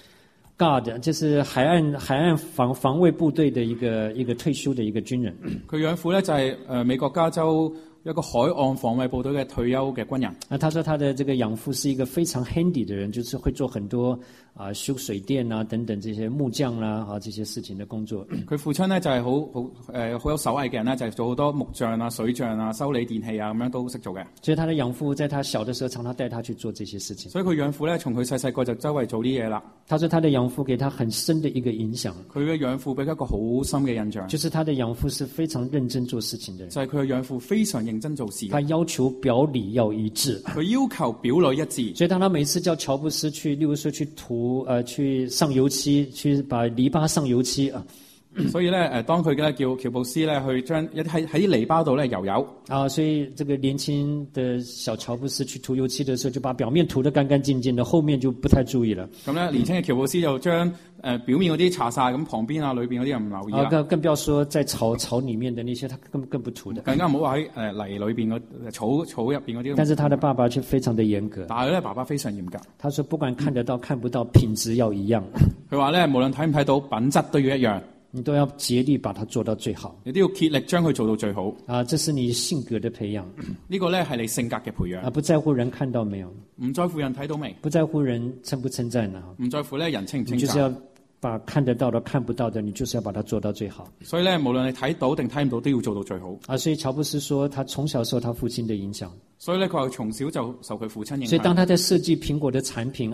guard， 就是海岸海岸防防衛部隊的一個一個退休的一個軍人。 佢養父咧就係誒美國加州一個海岸防衛部隊嘅退休嘅軍人。 那他說他的這個養父是一個非常 handy 的人，就是會做很多啊、呃、修水電啊等等這些木匠啦啊這些事情的工作。 佢父親咧就係好好誒好有手藝嘅人咧，就係、是、做好多木匠啊、水匠啊、修理電器啊咁樣都識做嘅。 所以他的養父在他小的時候常常帶他去做這些事情。 所以佢養父咧從佢細細個就周圍做啲嘢啦。 他說他的養父給他很深的一個影響。 佢嘅養父俾佢一個好深嘅印象， 就是他的養父是非常認真做事情的人。 就係佢嘅養父非常認真做事。 他要求表裡要一致。 佢要求表裡一致。 所以當他每次叫喬布斯去，例如說去塗呃去上油漆，去把籬笆上油漆啊。 所以咧，誒，當佢咧叫喬布斯咧去將一喺喺啲籬笆度咧油油啊，所以這個年輕的小喬布斯去塗油漆的時候，就把表面塗得乾乾淨淨的，後面就不太注意了。 咁咧，年輕嘅喬布斯就將誒表面嗰啲搽晒，咁旁邊啊裏邊嗰啲又唔留意啦。 啊，更更不要說在草草裡面的那些，他更更不塗的。 更加唔好話喺誒泥裏邊嗰草草入邊嗰啲。 但是他的爸爸卻非常的嚴格。 但係咧，爸爸非常嚴格。 他說不管看得到看不到，品質要一樣。 佢話咧，無論睇唔睇到，品質都要一樣。 你都要竭力把它做到最好， 你都要竭力將佢做到最好。 啊，這是你性格的培養。 呢個咧係你性格嘅培養。 啊，不在乎人看到沒有， 唔在乎人睇到未， 不在乎人稱不稱讚啊， 唔在乎咧人稱唔稱讚。 你就是要把看得到的、看不到的，你就是要把它做到最好。 所以咧，無論你睇到定睇唔到，都要做到最好。 啊，所以喬布斯說，他從小受他父親的影響。 所以咧，佢話從小就受佢父親影響。 所以當他在設計蘋果的產品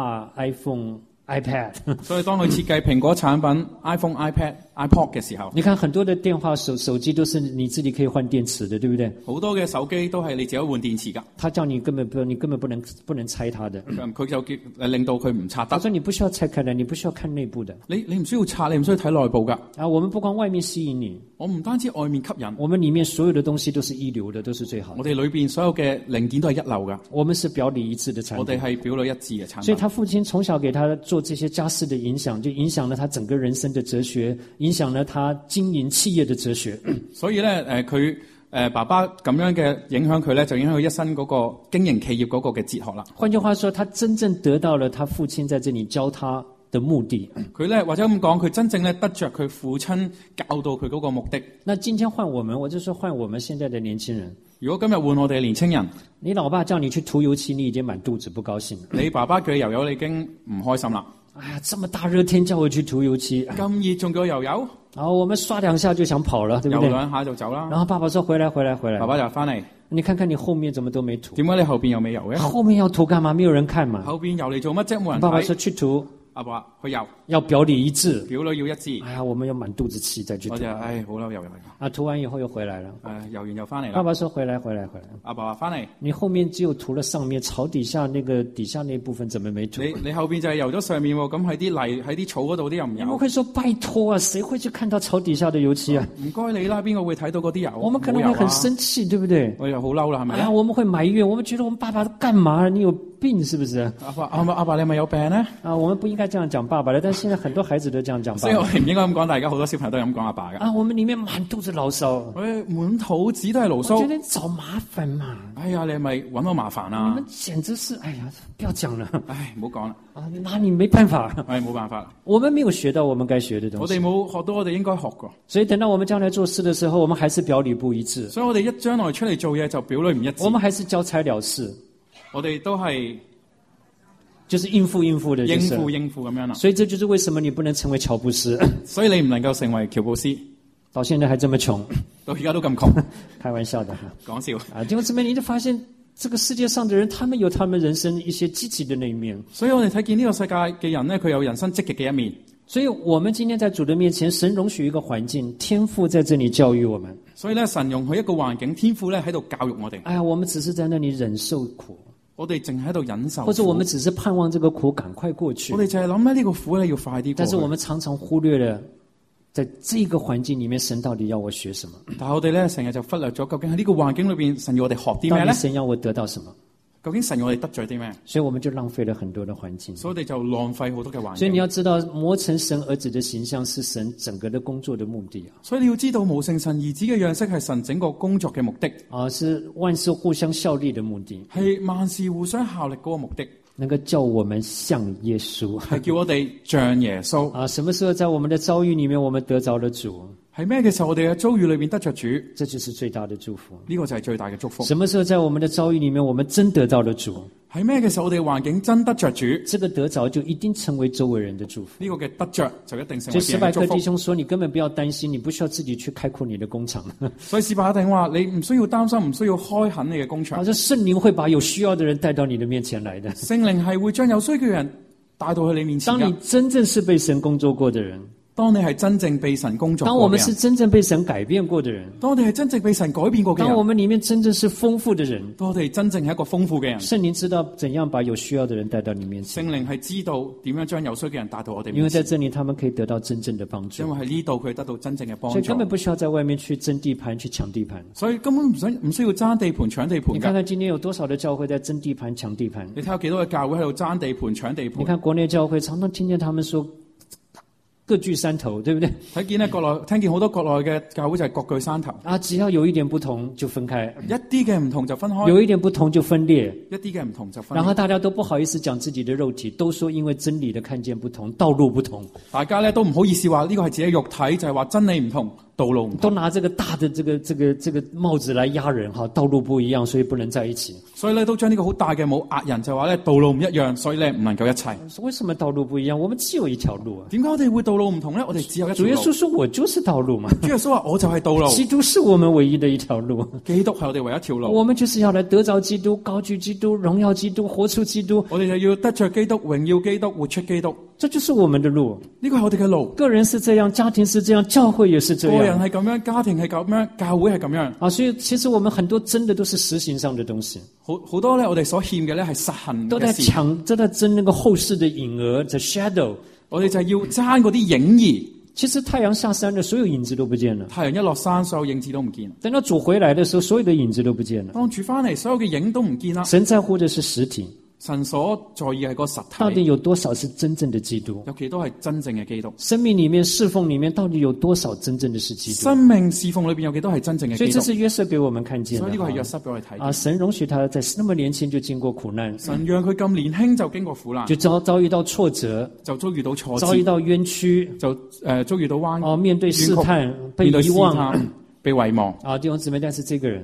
，iPad、iPhone、iPad， 所以當佢設計蘋果產品 iPhone、iPad、iPod 嘅時候， 你看很多的電話手手機都是你自己可以換電池的，對不對？ 好多嘅手機都係你自己換電池㗎。 他叫你根本不，你根本不能不能拆它的。 佢就叫誒令到佢唔拆得。 他說你不需要拆開來，你不需要看內部的。 你你唔需要拆，你唔需要睇內部㗎。 啊，我們不光外面吸引你， 我唔單止外面吸引， 我們裡面所有的東西都是一流的，都是最好的。 我哋裏邊所有嘅零件都係一流㗎。 我們是表裡一致的產品。 我哋係表裡一致嘅產品。 所以他父親從小給他做這些家事的影響，就影響了他整個人生的哲學，影響了他經營企業的哲學。 所以咧，誒佢誒爸爸咁樣嘅影響佢咧，就影響佢一生嗰個經營企業嗰個嘅哲學啦。 換句話說，他真正得到了他父親在這裡教他的目的。 佢咧或者咁講，佢真正咧得着佢父親教導佢嗰個目的。 那今天換我們，我就說換我們現在的年輕人。 如果今日換我哋嘅年青人， 你老爸叫你去塗油漆，你已經滿肚子不高興。 你爸爸叫你油油，你已經唔開心啦。 哎呀，這麼大熱天叫我去塗油漆， 咁熱仲叫油油？ 然后我们刷兩下就想跑了，對不對？ 游兩下就走啦。 然後爸爸說回來回來回來， 爸爸就翻嚟， 你看看你後面怎麼都沒塗， 點解你後邊又未游嘅？ 後面要塗幹嘛？沒有人看嘛。 後邊游嚟做乜啫？冇人爸爸說睇。 去塗， 阿爸話去游， 要表裏一致。 表裏要一致。 哎呀，我們要滿肚子氣再去塗我就唉好嬲，游游啊，塗完以後又回來了。 誒游完又翻嚟爸啦。 爸說回來回來回來， 阿爸話翻嚟， 你後面只有塗了上面，草底下那個底下那部分怎麼沒塗？ 你你後邊就係游咗上面喎，咁喺啲泥喺啲草嗰度啲又唔你們游。 會說拜託啊，誰會去看到草底下的油漆啊？ 唔該你啦，邊個會睇到嗰啲油？ 我們可能會很生氣，對不對？ 我又好嬲啦，係咪哎呀，我們會埋怨，我們覺得我們爸爸幹嘛？你有病是不是？ 阿爸阿阿爸，你係咪有病咧？ 啊，我們不應該這樣講爸爸的，但是現在很多孩子都這樣講爸爸。 所以我哋唔應該咁講，大家好多小朋友都係咁講阿爸噶。 啊，我們裡面滿肚子牢騷， 我哋滿肚子都係牢我覺騷。 得你找麻煩嘛。 哎呀，你係咪揾我麻煩你啊們？簡直是，哎呀，不要講了唉，唔好講啦， 啊！拿你沒辦法， 唉，冇辦法啦。 我們沒有學到我們該學的東西， 我哋冇學到我哋應該學過， 所以等到我們將來做事的時候，我們還是表裡不一致， 所以我哋一將來出嚟做嘢就表裏唔一致我。們還是交差了事， 我哋都係就是應付應付的， 應就是付應付咁樣啦。 所以這就是為什麼你不能成為喬布斯， 所以你唔能夠成為喬布斯， 到現在還這麼窮， 到而家都咁窮， 開玩笑的哈。 講笑。 啊，弟兄姊妹，你就發現這個世界上的人，他們有他們人生一些積極的那一面。 所以我哋睇見呢個世界嘅人咧，佢有人生積極嘅一面。 所以我們今天在主的面前，神容許一個環境，天父在這裡教育我們。 所以咧，神容許一個環境，天父咧喺度教育我哋。 哎呀，我們只是在那裡忍受苦， 我哋淨喺度忍受苦， 或者我們只是盼望這個苦趕快過去我。哋就係諗咧呢個苦咧要快啲過去。 但是我們常常忽略了，在這個環境裡面，神到底要我學什麼？ 但係我哋咧成日就忽略咗，究竟喺呢個環境裏邊，神要我哋學啲到底咩咧？ 神要我得到什麼？ 究竟神要我哋得罪啲咩？ 所以我們就浪費了很多的環境。 所以我哋就浪費好多嘅環境。 所以你要知道，磨成神兒子的形象是神整個的工作的目的啊！ 所以你要知道，無聖神兒子嘅樣式係神整個工作嘅目的， 啊，是萬事互相效力的目的， 係萬事互相效力嗰個目的， 能夠叫我們像耶穌。 係叫我哋像耶穌。 啊，什麼時候在我們的遭遇裡面，我們得着了主？ 係咩嘅時候，我哋嘅遭遇裏邊得着主， 這就是最大的祝福。 呢個就係最大嘅祝福。 什麼時候在我們的遭遇裡面，我們真得到了主？ 係咩嘅時候，我哋嘅環境真得着主， 這個得着就一定成為周圍人的祝福。 呢個嘅得着就一定成所以史百為別人嘅祝福。 克弟兄說：“你根本不要擔心，你不需要自己去開闊你的工廠。 所以史伯克定話：你唔需要擔心，唔需要開墾你嘅工場好。像聖靈會把有需要的人帶到你的面前來的。 聖靈係會將有需要嘅人帶到去你面前當你㗎。 真正是被神工作過的人， 當你係真正被神工作過嘅人， 當我們是真正被神改變過的人， 當我哋係真正被神改變過嘅人， 當我們裡面真正是豐富的人， 當我哋真正係一個豐富嘅人， 聖靈知道怎樣把有需要的人帶到你面聖前， 靈係知道點樣將有需要嘅人帶到我哋因為面前， 在這裡他們可以得到真正的幫助因，為喺呢度佢得到真正嘅幫助所以根，本不需要在外面去爭地盤、去搶地盤。 所以根本唔使唔需要爭地盤搶地盤㗎。 你看看今天有多少的教會在爭地盤、搶地盤？ 你睇下幾多個教會喺度爭地盤搶地你盤， 看國內教會常常聽見他們說各據山頭，對不對？ 睇見咧國內聽見好多國內嘅教會就係各據山頭， 啊，只要有一點不同就分開， 一啲嘅唔同就分開， 有一點不同就分裂， 一啲嘅唔同就分然後開。 大家都不好意思講自己的肉體，都說因為真理的看見不同，道路不同， 大家咧都唔好意思話呢個係自己嘅肉體，就係話真理唔同，道路唔同。 都拿這個大的這個這個這個帽子來壓人哈，道路不一樣，所以不能在一起。 所以咧都將呢個好大嘅帽壓人，就話咧道路唔一樣，所以咧唔能夠一齊。 為什麼道路不一樣？我們只有一條路啊！ 點解我哋會道路唔同咧？我哋只有一條路。 主耶穌說：“我就是道路嘛。 主耶穌話：我就係道路， 基督是我們唯一的一條路。 基督係我哋唯一一條路。 我們就是要來得着基督，高舉基督，榮耀基督，活出基督。 我哋就要得着基督，榮耀基督，活出基督。 這就是我們的路。 呢個係我哋嘅路。 個人是這樣，家庭是這樣，教會也是這個人樣。 係咁樣，家庭係咁樣，教會係咁樣。 啊，所以其實我們很多真的都是實行上的東西， 好好多咧，我哋所欠嘅咧係實行都在嘅事。 搶，都在爭那個後世的影兒，the shadow。 我哋就係要爭嗰啲影兒。 其實太陽下山了，所有影子都不見了。 太陽一落山，所有影子都唔見。 等到主回來的時候，所有的影子都不見了。 當主翻嚟，所有嘅影都唔見啦。 神在乎的是實體， 神所在意係個實到底體， 有多少是真正的基督？ 有幾多係真正嘅基督？ 生命裡面、侍奉裡面，到底有多少真正的是基督？ 生命侍奉裏邊有幾多係真正嘅基督？ 所以這是約瑟給我們看見的。 所以呢個係約瑟俾我哋睇。 啊，神容許他在那麼年輕就經過苦難， 神讓佢咁年輕就經過苦難， 就遭遭遇到挫折， 就遭遇到挫折， 遭遇到冤屈， 就誒、呃、遭遇到彎， 哦，面對試探，被面對試遺忘。 探，被遺忘。 啊，弟兄姊妹，但是這個人，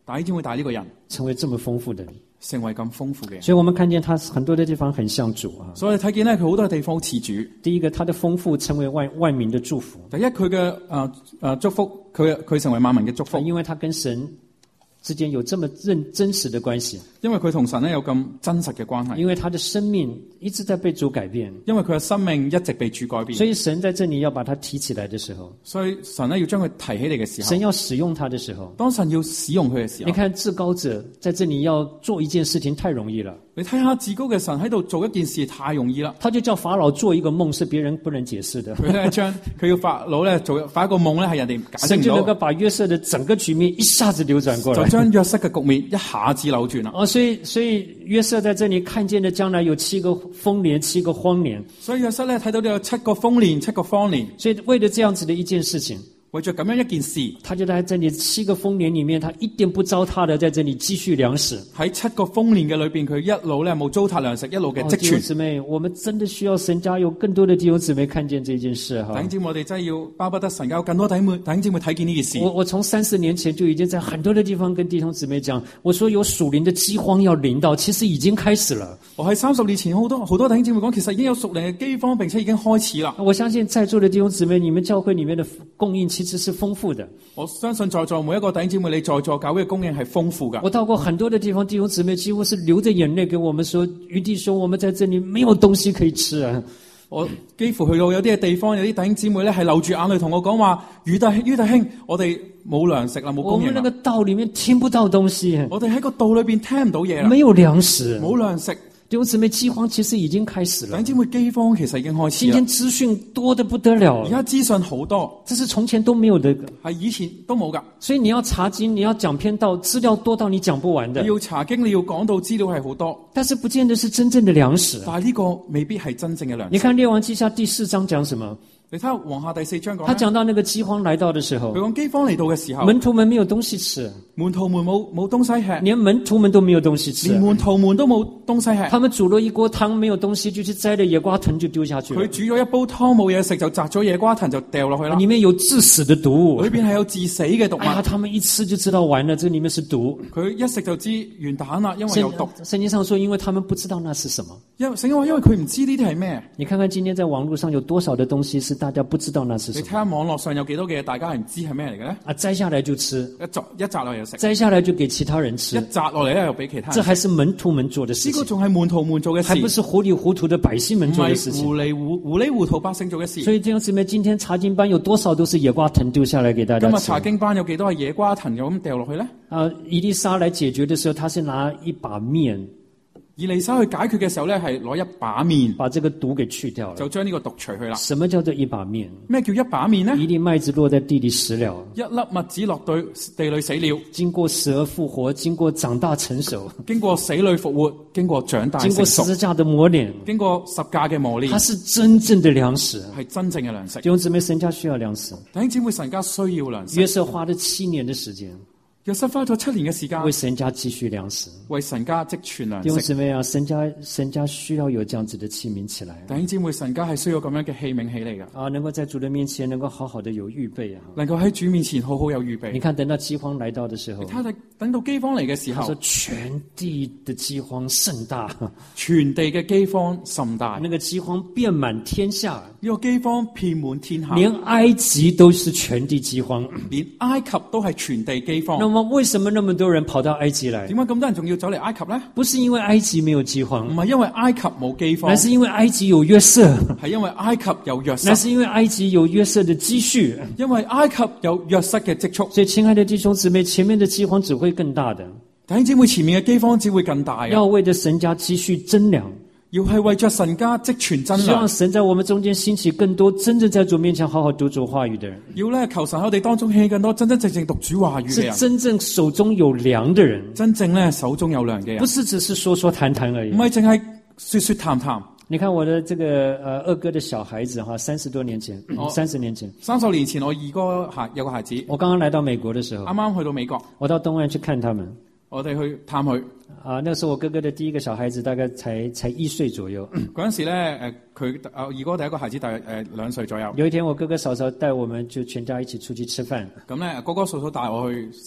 弟兄姊妹，但係呢個人成為這麼豐富的人。 成為咁豐富嘅人， 所以我們看見他很多的地方很像主啊。 所以睇見咧，佢好多地方好似主。 第一個，他的豐富成為萬萬民的祝福。 第一，佢嘅誒誒祝福，佢佢成為萬民嘅祝福， 因為他跟神之間有這麼真真實的關係。 因為佢同神咧有咁真實嘅關係。 因為他的生命一直在被主改變。 因為佢嘅生命一直被主改變。 所以神在這裡要把他提起來的時候， 所以神咧要將佢提起嚟嘅時候， 神要使用他的時候， 當神要使用佢嘅時候， 你看至高者在這裡要做一件事情太容易了。 你睇下至高嘅神喺度做一件事太容易啦。 他就叫法老做一個夢，是別人不能解釋的。 佢咧將佢要法老咧做發一個夢咧，係人哋解釋唔到。 神就能夠把約瑟的整個局面一下子扭轉過來， 就將約瑟嘅局面一下子扭轉啦。 哦，所以所以約瑟在這裡看見的將來有七個豐年，七個荒年。 所以約瑟咧睇到呢有七個豐年，七個荒年。 所以為了這樣子的一件事情， 為咗咁樣一件事， 他就在這裡七個豐年裡面，他一點不糟蹋的在這裡積蓄糧食。 喺七個豐年嘅裏邊，佢一路咧冇糟蹋糧食，一路嘅積存。 弟兄姊妹，我們真的需要神家有更多的弟兄姊妹看見這件事哈。 弟兄姊妹，我哋真係要巴不得神家有更多弟兄妹弟兄姊妹睇見呢件事。 我我從三四年前就已經在很多的地方跟弟兄姊妹講，我說有屬靈的饑荒要臨到，其實已經開始了。 我喺三十年前好多好多弟兄姊妹講，其實已經有屬靈嘅饑荒，並且已經開始啦。 我相信在座的弟兄姊妹，你們教會裡面的供應其實是豐富的。 我相信在座每一個弟兄姊妹，你在座教會嘅供應係豐富噶。 我到過很多的地方，弟兄姊妹幾乎是流着眼淚給我們說：余弟兄，我們在這裡沒有東西可以吃啊！ 我幾乎去到有啲嘅地方，有啲弟兄姊妹咧係流住眼淚同我講話：余弟余弟兄，我哋冇糧食啦，冇供應啦。 我們那個道裡面聽不到東西， 我哋喺個道裏邊聽唔到嘢啦， 沒有糧食， 冇糧食。 弟兄姊妹，饑荒其實已經開始了。 弟兄姊妹，饑荒其實已經開始。 今天資訊多得不得了， 而家資訊好多， 這是從前都沒有的， 係以前都冇噶。 所以你要查經，你要講篇道，資料多到你講不完的。 你要查經，你要講到資料係好多， 但是不見得是真正的糧食。 但係呢個未必係真正嘅糧食。 你看列王記下第四章講什麼？ 你睇下王下第四章講， 他講到那個饑荒來到的時候， 佢講饑荒嚟到嘅時候， 門徒們沒有東西吃， 門徒們冇冇東西吃， 連門徒們都沒有東西吃， 連門徒們都冇東西吃。 他們煮了一鍋湯，沒有東西就去摘了野瓜藤就丟下去了。 佢煮咗一煲湯冇嘢食，就摘咗野瓜藤就掉落去啦。 裏面有致死的毒物， 裏邊係有致死嘅毒物。 哎呀，他們一吃就知道完了，這裏面是毒。 佢一食就知完蛋啦，因為有毒。 聖經上說，因為他們不知道那是什麼。 因為聖經話，因為佢唔知呢啲係咩。 你看看今天在網絡上有多少的東西是大家不知道那是什麼？ 你睇下網絡上有幾多嘅嘢，大家係唔知係咩嚟嘅咧？ 啊，摘下來就吃， 一摘一摘落嚟就食， 摘下來就給其他人吃， 一摘落嚟咧又俾其他人。 這還是門徒們做的事情。 呢個仲係門徒們做嘅事， 還不是糊裡糊塗的百姓們做的事情。 糊裡糊糊裡糊塗百姓做嘅事。 所以弟兄姊妹，今天查經班有多少都是野瓜藤丟下來給大家吃？ 今日查經班有幾多係野瓜藤又咁掉落去咧？ 啊，以利沙來解決的時候，他是拿一把麵。 以利沙去解決嘅時候咧，係攞一把麵， 把這個毒給去掉了， 就將呢個毒除去啦。 什麼叫做一把麵？ 咩叫一把麵呢？ 一粒麥子落在地裏死了， 一粒麥子落對地裏死了， 經過死而復活，經過長大成熟， 經過死裏復活，經過長大成熟， 經過十字架的磨練， 經過十架嘅磨練， 它是真正的糧食， 係真正嘅糧食。 弟兄姊妹，神家需要糧食。 弟兄姊妹，神家需要糧食。 約瑟花了七年的時間。 約瑟花咗七年嘅時間， 為神家積蓄糧食， 為神家積存糧食。 弟兄姊妹啊，神家神家需要有這樣子的器皿起來。 弟兄姊妹，神家係需要咁樣嘅器皿起嚟噶。 啊，能夠在主的面前，能夠好好的有預備啊， 能夠喺主面前好好有預備。 你看，等到饑荒來到的時候， 你睇下，等到饑荒嚟嘅時候， 他說全地的饑荒甚大， 全地嘅饑荒甚大， 那個饑荒遍滿天下， 呢個饑荒遍滿天下， 連埃及都是全地饑荒， 連埃及都係全地饑荒。 那麼為什麼那麼多人跑到埃及來？ 點解咁多人仲要走嚟埃及呢？ 不是因為埃及沒有饑荒， 唔係因為埃及冇饑荒， 乃是因為埃及有約瑟， 係因為埃及有約瑟， 乃是因為埃及有約瑟的積蓄， 因為埃及有約瑟嘅積蓄。 所以親愛的弟兄姊妹，前面的饑荒只會更大的。 弟兄姊妹，前面嘅饑荒只會更大。 要為着神家積蓄真糧， 要係為着神家積存真糧。 希望神在我們中間興起更多真正在主面前好好讀主話語的人。 要咧求神喺我哋當中興起更多真真正正讀主話語嘅人， 是真正手中有糧的人， 真正咧手中有糧嘅人， 不是只是說說談談而已。 唔係淨係說說談談。 你看我的這個呃二哥的小孩子哈，三十多年前，三十年前， 三十年前我二哥孩有個孩子， 我剛剛來到美國的時候， 啱啱去到美國， 我到東岸去看他們。 我哋去探佢啊，那時候我哥哥的第一個小孩子大概才才一歲左右。 嗰陣時咧，誒佢啊二哥第一個孩子大約誒兩歲左右。 有一天我哥哥嫂嫂帶我們就全家一起出去吃飯。 咁咧哥哥嫂嫂帶我去食飯。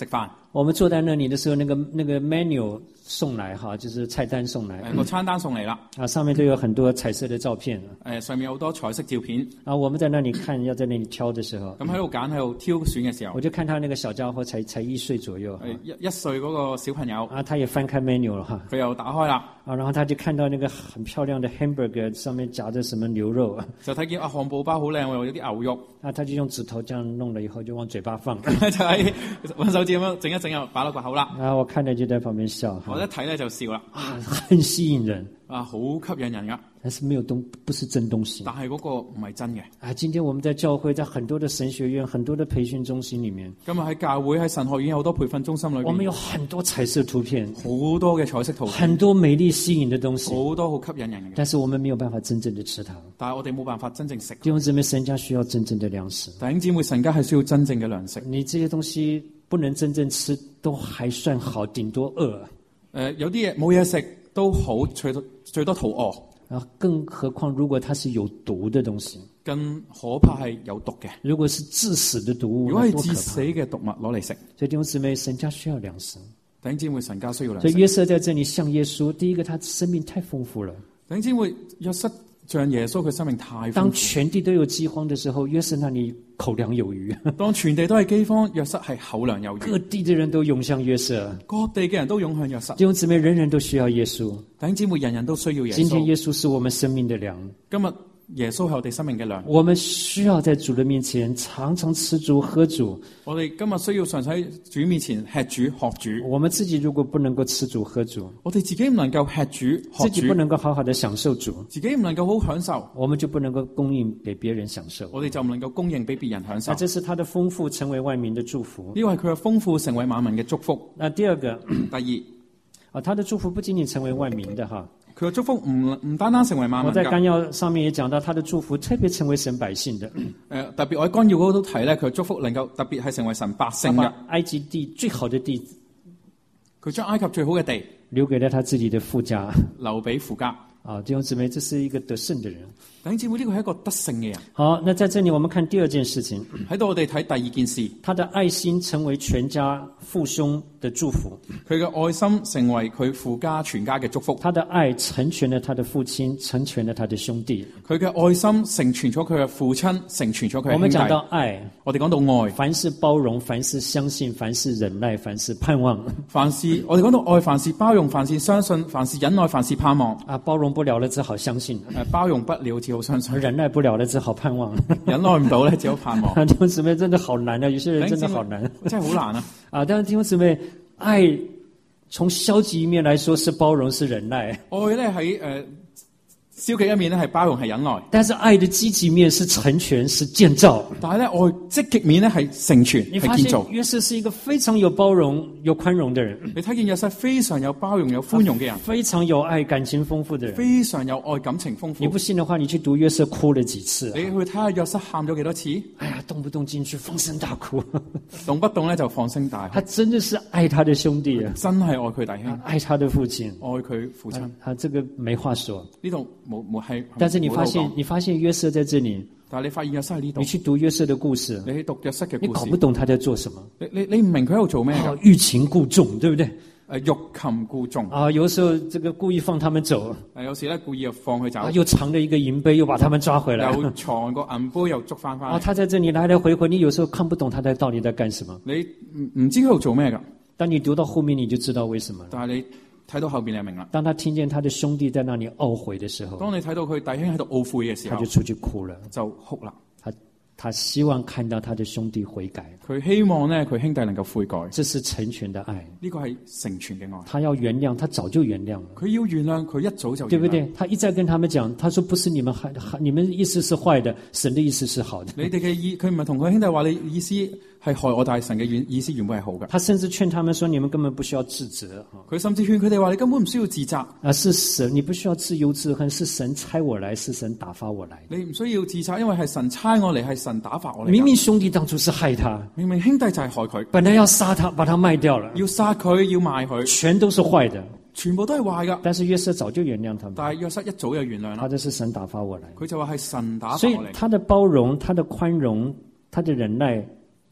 我們坐在那裡的時候，那個那個 menu 送來哈，就是菜單送來， 誒個餐單送嚟啦， 啊，上面都有很多彩色的照片。 誒上面有好多彩色照片。 啊，我們在那裡看，要在那裡挑的時候， 咁喺度揀喺度挑選嘅時候， 我就看他那個小家伙才才一歲左右， 誒一一歲嗰個小朋友， 啊，他也翻開 menu 了哈， 佢又打開啦， 啊，然後他就看到那個很漂亮的 hamburger，上面夾着什麼牛肉， 就睇見啊漢堡包好靚喎，有啲牛肉， 啊，他就用指頭這樣弄了以後就往嘴巴放， 就喺揾手指咁樣整一整又擺落個口啦。 啊，我看了就在旁邊笑， 我一睇咧就笑啦， 啊，很吸引人， 啊好吸引人噶， 但是沒有東，不是真東西。 但係嗰個唔係真嘅。 啊，今天我們在教會，在很多的神學院、很多的培訓中心裡面， 今日喺教會喺神學院有好多培訓中心裏邊， 我們有很多彩色圖片， 好多嘅彩色圖片， 很多美麗吸引的東西， 好多好吸引人嘅。 但是我們沒有辦法真正的吃它。 但係我哋冇辦法真正食。 弟兄姊妹，神家需要真正的糧食。 弟兄姊妹，神家係需要真正嘅糧食。 你這些東西不能真正吃，都還算好，頂多餓。 誒、呃，有啲嘢冇嘢食都好，最多最多肚餓。 啊，更何況如果它是有毒的東西， 更可怕係有毒嘅。 如果是致死的毒物， 如果係致死嘅毒物攞嚟食， 所以弟兄姊妹，神家需要糧食。 弟兄姊妹，神家需要糧食。 所以約瑟在這裡像耶穌，第一個他生命太豐富了。 弟兄姊妹，約瑟像耶穌，佢生命太豐富。 當全地都有饑荒的時候，約瑟那裡口糧有餘。 當全地都係饑荒，約瑟係口糧有餘。 各地的人都湧向約瑟， 各地嘅人都湧向約瑟。 弟兄姊妹，人人都需要耶穌。 弟兄姊妹，人人都需要耶穌。 今天耶穌是我們生命的糧。 今日耶穌係我哋生命嘅糧。 我們需要在主的面前常常吃主喝主。 我哋今日需要常喺主面前吃主學主。 我們自己如果不能夠吃主喝主， 我哋自己唔能夠吃主學主， 自己不能夠好好的享受主， 自己唔能夠好享受， 我們就不能夠供應給別人享受。 我哋就唔能夠供應俾別人享受。 那這是他的豐富成為萬民的祝福。 呢個係佢嘅豐富成為萬民嘅祝福。 那第二個， 第二， 啊，他的祝福不僅僅成為萬民的哈。 佢嘅祝福唔唔單單成為萬民。 我在綱要上面也講到，他的祝福特別成為神百姓的。誒、 呃，特別我喺綱要嗰度睇咧，佢嘅祝福能夠特別係成為神百姓嘅。 埃及地最好的地， 佢將埃及最好嘅地留給了他自己的父家， 留俾父家。 啊，弟兄姊妹，這是一個得勝的人。 弟兄姊妹，呢個係一個得勝嘅人。 好，那在這裡我們看第二件事情， 喺度我哋睇第二件事， 他的愛心成為全家父兄的祝福。 佢嘅愛心成為佢父家全家嘅祝福。 他的愛成全了他的父親，成全了他的兄弟。 佢嘅愛心成全咗佢嘅父親，成全咗佢嘅兄弟。 我們講到愛， 我哋講到愛， 凡是包容，凡是相信，凡是忍耐，凡是盼望。 凡是我哋講到愛，凡是包容，凡是相信，凡是忍耐，凡是盼望。 啊，包容不了了，只好相信； 誒，包容不了，只好相信； 忍耐不了了，只好盼望； 忍耐唔到咧，只好盼望。 弟兄姊妹，真的好難啊！有些人真的好難， 真係好難啊！ 啊，但是弟兄姊妹，愛從消極一面來說是包容，是忍耐； 愛咧喺誒消極一面咧係包容，係忍耐。 但是愛的積極面是成全，是建造。 但係咧愛積極面咧係成全，係建造。 約瑟是一個非常有包容、有寬容的人。 你睇見約瑟非常有包容、有寬容嘅人， 非常有愛、感情豐富的人， 非常有愛、感情豐富。 你不信的話，你去讀約瑟哭了幾次、啊？ 你去睇下約瑟喊咗幾多次？ 哎呀，動不動進去放聲大哭， 動不動咧就放聲大哭。 他真的是愛他的兄弟啊， 真係愛佢弟兄， 愛他的父親， 愛佢父親。 他這個沒話說。 呢度冇冇係。 但是你發現，你發現約瑟在這裡， 但係你發現約瑟喺呢度， 你去讀約瑟的故事， 你去讀約瑟嘅故事， 你搞不懂他在做什麼。 你你你唔明佢喺度做咩㗎？ 欲擒故縱，對不對？ 誒，欲擒故縱啊，有時候這個故意放他們走， 誒，有時咧故意又放佢走， 啊，又藏了一個銀杯，又把他們抓回來， 又藏個銀杯又捉翻翻。 啊，他在這裡來來回回，你有時候看不懂他在到底在幹什麼。 你唔唔知佢喺度做咩㗎？ 當你讀到後面，你就知道為什麼。 但係你睇到後邊你就明啦。 當他聽見他的兄弟在那裡懊悔的時候， 當你睇到佢弟兄喺度懊悔嘅時候， 他就出去哭了， 就哭啦。 他他希望看到他的兄弟悔改， 佢希望呢，佢兄弟能夠悔改。 這是成全的愛， 呢個係成全嘅愛。 他要原諒，他早就原諒了。 佢要原諒，佢一早就原諒， 對不對？他一再跟他們講，他說不是你們害，你們意思是壞的，神的意思是好的。 你哋嘅意，佢唔係同佢兄弟話你意思係害我，但係神嘅意意思原本係好嘅。 他甚至勸他們說：你們根本不需要自責。 佢甚至勸佢哋話：你根本唔需要自責。 啊，是神，你不需要自憂自恨，是神差我來，是神打發我來。 你唔需要自責，因為係神差我嚟，係神打發我嚟。 明明兄弟當初是害他， 明明兄弟就係害佢， 本來要殺他，把他賣掉了， 要殺佢，要賣佢， 全都是壞的， 全部都係壞噶。 但是約瑟早就原諒他們， 但係約瑟一早就原諒啦。 他這是神打發我來， 佢就話係神打發我嚟。 所以他的包容、他的寬容、他的忍耐，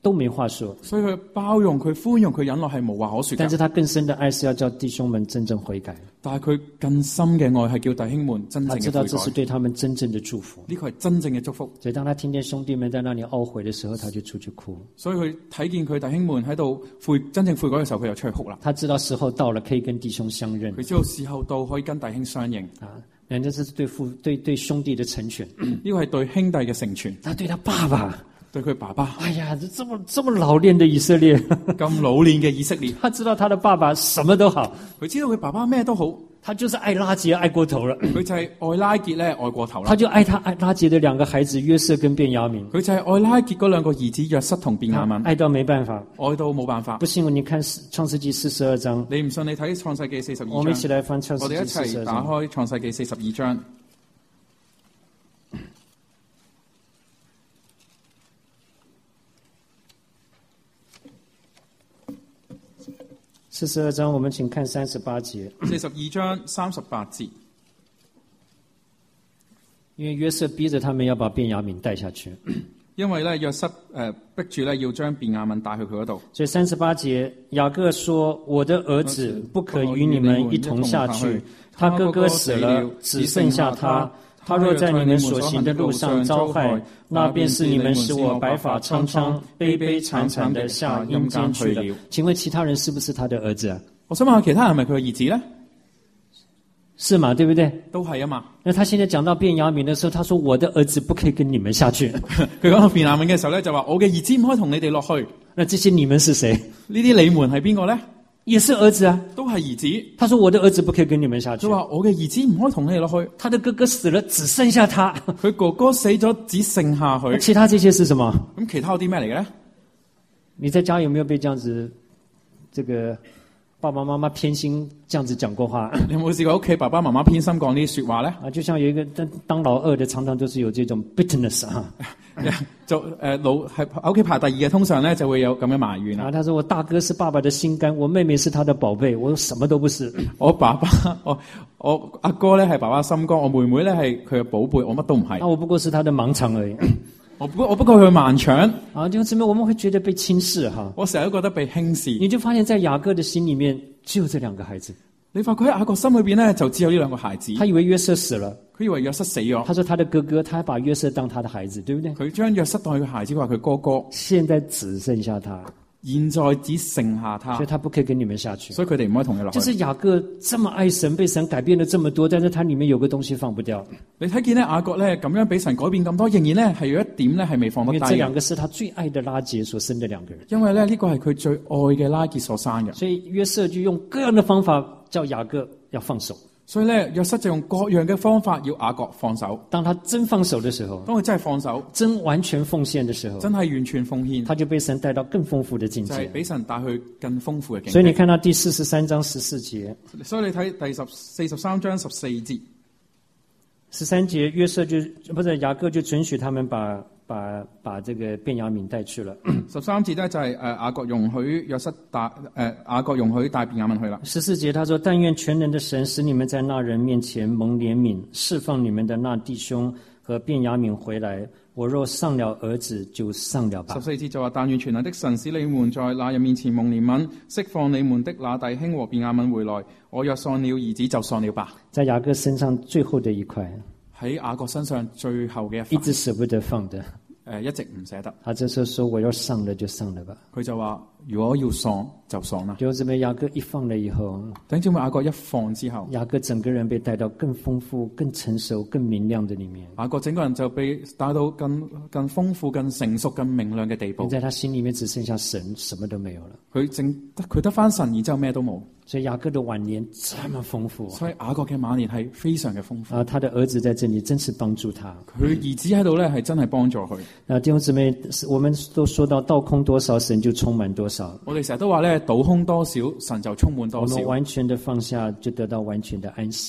都没话说。 所以佢包容、佢寬容、佢忍耐係無話可說嘅。 但是他更深的愛是要叫弟兄們真正悔改。 但係佢更深嘅愛係叫弟兄們真他知正嘅悔改。 道這是對他們真正的祝福。 呢個係真正嘅祝福。 所以當他聽見兄弟們在那裡懊悔的時候，他就出去哭。 所以佢睇見佢弟兄們喺度悔真正悔改嘅時候，佢又出去哭啦。 他知道時候到了，可以跟弟兄相認。 佢知道時候到可以跟弟兄相認。 啊，那這是對父對對兄弟的成全。 呢個係對兄弟嘅成全。 他對他爸爸。 對佢爸爸， 哎呀，這麼這麼老練的以色列， 咁老練嘅以色列， 他知道他的爸爸什麼都好， 佢知道佢爸爸咩都好， 他就是愛拉結愛過頭了。 佢就係愛拉結咧愛過頭啦。 他就愛他愛拉結的兩個孩子約瑟跟便雅憫， 佢就係愛拉結嗰兩個兒子約瑟同便雅憫， 愛到沒辦法， 愛到冇辦法。 不信你看創世紀四十二章， 你唔信你睇創世紀四十二章， 我們一起來翻創世我哋一紀四十二章， 齊打開創世紀四十二章。 四十二章，我們請看三十八節。 四十二章三十八節， 因為約瑟逼着他們要把便雅憫帶下去， 因為咧約瑟誒逼住咧要將便雅憫帶去佢嗰度。 所以三十八節，雅各說：我的兒子不可與你們一同下去，他哥哥死了，只剩下他。他若在你們所行的路上遭害，那便是你們使我白髮蒼蒼、悲悲慘慘的下陰間去了。請問其他人是不是他的兒子啊？ 我想問下其他人係咪佢嘅兒子咧？ 是嘛，對不對？ 都係啊嘛。 那他現在講到便雅憫的時候，他說我的兒子不可以跟你們下去。 佢講到便雅憫嘅時候咧，就話我嘅兒子唔可以同你哋落去。 那這些你們是誰？ 呢啲你們係邊個咧？ 也是兒子啊， 都係兒子。 他說我的兒子不可以跟你們下去。 佢話我嘅兒子唔可以同你哋落去。 他的哥哥死了，只剩下他。 佢哥哥死咗，只剩下佢。 其他這些是什麼？ 咁其他有啲咩嚟嘅咧？ 你在家有沒有被這樣子，這個爸爸媽媽偏心這樣子講過話？ 你有冇試過屋企爸爸媽媽偏心講呢啲說話咧？ 啊，就像有一個當當老二的，常常都是有這種 bitterness 啊。 就誒、呃、老係喺屋企排第二嘅，通常咧就會有咁樣埋怨啊。他說我大哥是爸爸的心肝，我妹妹是他的寶貝，我什麼都不是。 我爸爸，我我阿哥咧係爸爸心肝，我妹妹咧係佢嘅寶貝，我乜都唔係。 啊，我不過是他的盲腸而已。 我不我不過佢盲腸。 啊，弟兄姊妹，我們會覺得被輕視哈。 我成日都覺得被輕視。 你就發現在雅各的心裏面只有這兩個孩子。 你發覺喺雅各心裏邊咧就只有呢兩個孩子。 他以為約瑟死了。 佢以為約瑟死咗。 他說他的哥哥，他把約瑟當他的孩子，對不對？ 佢將約瑟當佢孩子，話佢哥哥。 現在只剩下他。 現在只剩下他。 所以他不可以跟你們下去。 所以佢哋唔可以同你落去。 就是雅各這麼愛神，被神改變了這麼多，但是他裏面有個東西放不掉。 你睇見咧雅各咧咁樣俾神改變咁多，仍然咧係有一點咧係未放得低。 因為這兩個是他最愛的拉結所生的兩個人。 因為咧呢個係佢最愛嘅拉結所生嘅。 所以約瑟就用各樣的方法叫雅各要放手。 所以咧，約瑟就用各樣嘅方法要雅各放手。 當他真放手的時候， 當佢真係放手， 真完全奉獻的時候， 真係完全奉獻， 他就被神帶到更豐富的境界。 就係俾神帶去更豐富嘅境界。 所以你看到第四十三章十四節， 所以你睇第十四十三章十四節， 十三節約瑟就不是雅各就准許他們把把把這個便雅憫帶去了。 十三節咧就係誒雅各容許約瑟帶誒雅各容許帶便雅憫去啦。 十四節他說：但願全能的神使你們在那人面前蒙憐憫，釋放你們的那弟兄和便雅憫回來。我若喪了兒子，就喪了吧。 十四節就話：但願全能的神使你們在那人面前蒙憐憫，釋放你們的那弟兄和便雅憫回來。我若喪了兒子，就喪了吧。 在雅各身上最後的一塊。 喺雅各身上最後嘅一塊， 一直捨不得放的， 誒一直唔捨得。 他這時候說：我要喪了就喪了吧。 佢就話：如果要喪就喪啦。 就這麼雅各一放了以後， 等住雅各一放之後， 雅各整個人被帶到更豐富、更成熟、更明亮的裡面。 雅各整個人就被帶到更更豐富、更成熟、更明亮嘅地步。 在他心裡面只剩下神，什麼都沒有了。 佢淨得佢得返神，然之後咩都冇。 所以雅各的晚年這麼豐富， 所以雅各嘅晚年係非常嘅豐富。 啊，他的兒子在這裡真是幫助他。 佢兒子喺度咧，係真係幫助佢。 啊，弟兄姊妹，我們都說到倒空多少，神就充滿多少。 我哋成日都話咧，倒空多少，神就充滿多少。 我們完全的放下，就得到完全的安息。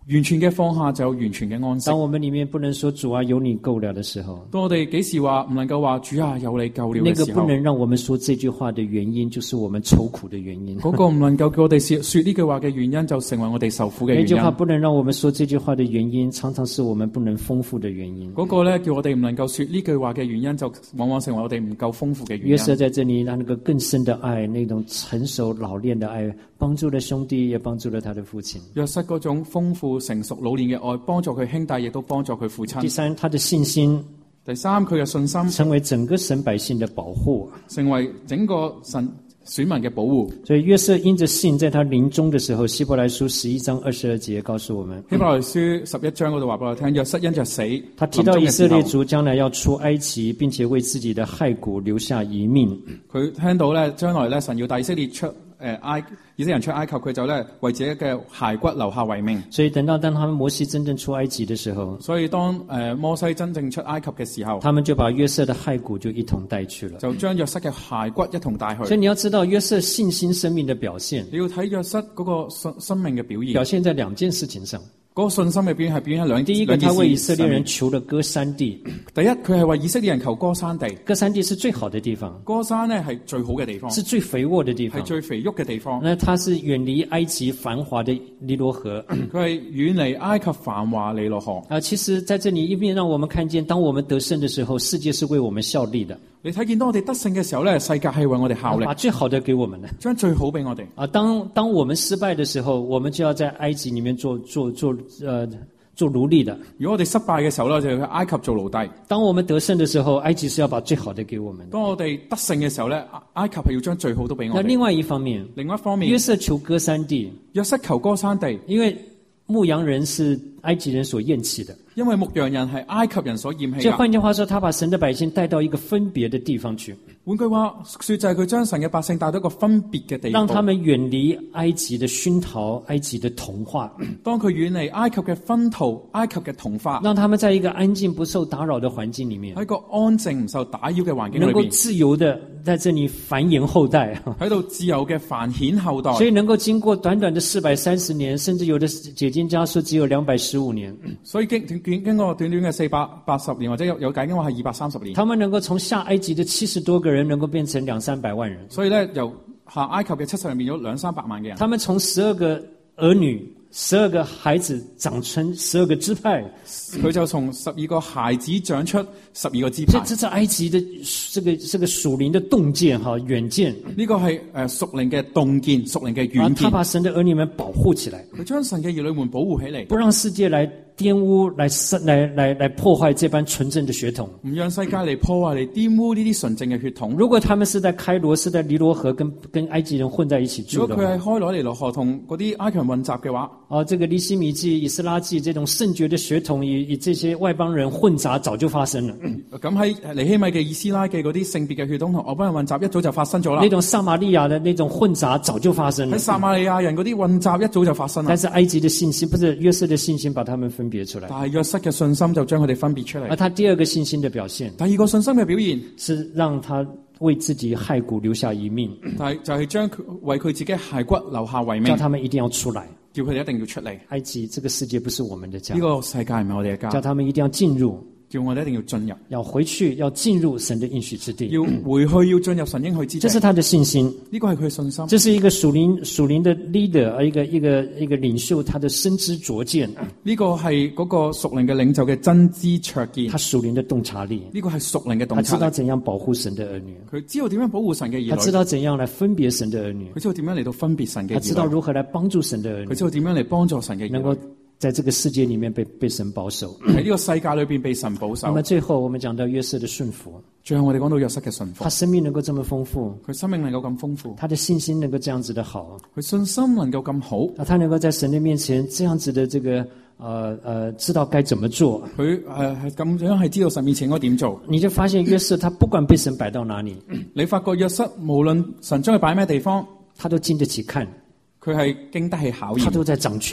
完全嘅放下就有完全嘅安息。 當我們裡面不能說主啊有你夠了的時候， 當我哋幾時話唔能夠話主啊有你夠了嘅時候， 那個不能讓我們說這句話的原因，就是我們愁苦的原因。 嗰個唔能夠叫我哋說說呢句話嘅原因，就成為我哋受苦嘅原因。 那句話不能讓我們說這句話的原因，常常是我們不能豐富的原因。 嗰個咧叫我哋唔能夠說呢句話嘅原因，就往往成為我哋唔夠豐富嘅原因。 約瑟在這裡，那個更深的愛，那種成熟老練的愛，幫助了兄弟，也幫助了他的父親。 約瑟嗰種豐富成熟老練嘅愛，幫助佢兄弟，亦都幫助佢父親。 第三，他的信心。 第三，佢嘅信心成為整個神百姓的保護， 成為整個神選民嘅保護。 所以約瑟因着信，在他臨終的時候，希伯來書十一章二十二節告訴我們， 希伯來書十一章嗰度話俾我聽，約瑟因着死， 他提到以色列族將來要出埃及，並且為自己的骸骨留下遺命。 佢聽到咧，將來咧神要帶以色列出。誒埃以色列人出埃及，佢就咧為自己嘅骸骨留下遺命。 所以等到當他們摩西真正出埃及的時候， 所以當誒、呃、摩西真正出埃及嘅時候， 他們就把約瑟的骸骨就一同帶去了， 就將約瑟嘅骸骨一同帶去。 所以你要知道約瑟信心生命的表現， 你要睇約瑟嗰個生生命嘅表現， 表現在兩件事情上。 嗰、那個信心嘅表現係表現喺兩。第一個，他為以色列人求了歌珊地。 第一，佢係為以色列人求歌珊地。 歌珊地是最好的地方， 歌珊呢係最好嘅地方， 是最肥沃的地方， 係最肥沃嘅地方。 那它是遠離埃及繁華的尼羅河， 佢係遠離埃及繁華尼羅河。 啊，其實在這裡一面讓我們看見，當我們得勝的時候，世界是為我們效力的。 你睇見當我哋得勝嘅時候咧，世界係為我哋效力， 把最好的給我們的， 將最好俾我哋。 啊，當當我們失敗的時候，我們就要在埃及裡面做做做，呃。做奴隸的。 如果我哋失敗嘅時候咧，就要去埃及做奴隸。 當我們得勝的時候，埃及是要把最好的給我們。 當我哋得勝嘅時候咧，埃及係要將最好都俾我哋。 那另外一方面， 另外一方面， 約瑟求歌珊地， 約瑟求歌珊地，因為牧羊人是埃及人所厭棄的。 因為牧羊人係埃及人所厭棄。 所以換句話說，他把神的百姓帶到一個分別的地方去。 換句話說，就係佢將神嘅百姓帶到一個分別嘅地方， 讓他們遠離埃及的熏陶、埃及的同化。 當佢遠離埃及嘅熏陶、埃及嘅同化， 讓他們在一個安靜不受打擾的環境裡面， 喺一個安靜唔受打擾嘅環境裏面， 能夠自由的在這裡繁衍後代， 喺度自由嘅繁衍後代。 所以能夠經過短短的四百三十年，甚至有的解經家說只有兩百十五年。 所以經經經過短短嘅四百八十年，或者有有解經話係二百三十年， 他們能夠從下埃及的七十多個人，能夠變成兩三百萬人。 所以咧，由下埃及嘅七十人變咗兩三百萬嘅人。 他們從十二個兒女、十二個孩子長成十二個支派， 佢就從十二個孩子長出十二個支派。 這這是埃及的這個這個屬靈的洞見哈遠見。 呢個係誒屬靈嘅洞見，屬靈嘅遠見。 他把神的兒女們保護起來， 佢將神嘅兒女們保護起嚟， 不讓世界來玷污、來來來來破壞這般純正的血統， 唔讓世界嚟破壞、嚟玷污呢啲純正嘅血統。 如果他們是在開羅、是在尼羅河跟跟埃及人混在一起住的話， 如果佢係開羅尼羅河同嗰啲埃及人混雜嘅話， 哦，這個尼希米記、以斯拉記這種聖潔的血統與與這些外邦人混雜，早就發生了。 咁喺尼希米嘅以斯拉記嗰啲聖別嘅血統同外邦人混雜，一早就發生咗啦。 那種撒瑪利亞的那種混雜早就發生了。 喺撒瑪利亞人嗰啲混雜一早就發生啦。 但是埃及的信心，不是約瑟的信心，把他們分別出來。 但係約瑟嘅信心就將佢哋分別出嚟。 而他第二個信心的表現， 第二個信心嘅表現是讓他為自己骸骨留下遺命。 但係就係將佢為佢自己骸骨留下遺命， 叫他們一定要出來， 叫佢哋一定要出嚟。 埃及這個世界不是我們的家， 呢個世界唔係我哋嘅家， 叫他們一定要進入。 叫我哋一定要進入， 要回去，要進入神的應許之地。 要回去，要進入神應許之地。 這是他的信心， 呢個係佢嘅信心。 這是一個屬靈屬靈的 leader， 一個一個一個領袖，他的深知灼見。 呢個係嗰個屬靈嘅領袖嘅真知灼見。 他屬靈的洞察力， 呢個係屬靈嘅洞察力。 他知道怎樣保護神的兒女， 佢知道點樣保護神嘅兒女。 他知道怎樣來分別神的兒女， 佢知道點樣嚟到分別神嘅兒女。 他知道如何來幫助神的兒女， 佢知道點樣嚟幫助神嘅兒女， 能夠在這個世界裡面被被神保守， 喺呢個世界裏邊被神保守。 那麼最後我們講到約瑟的順服， 最後我哋講到約瑟嘅順服， 他生命能夠這麼豐富， 佢生命能夠咁豐富， 他的信心能夠這樣子的好， 佢信心能夠咁好， 啊，他能夠在神的面前這樣子的這個，呃呃，知道該怎麼做。 佢誒係咁樣係知道神面前應該點做。 你就發現約瑟，他不管被神擺到哪裡， 你發覺約瑟無論神將佢擺咩地方， 他都經得起看， 佢係經得起考驗， 他都在掌權。 佢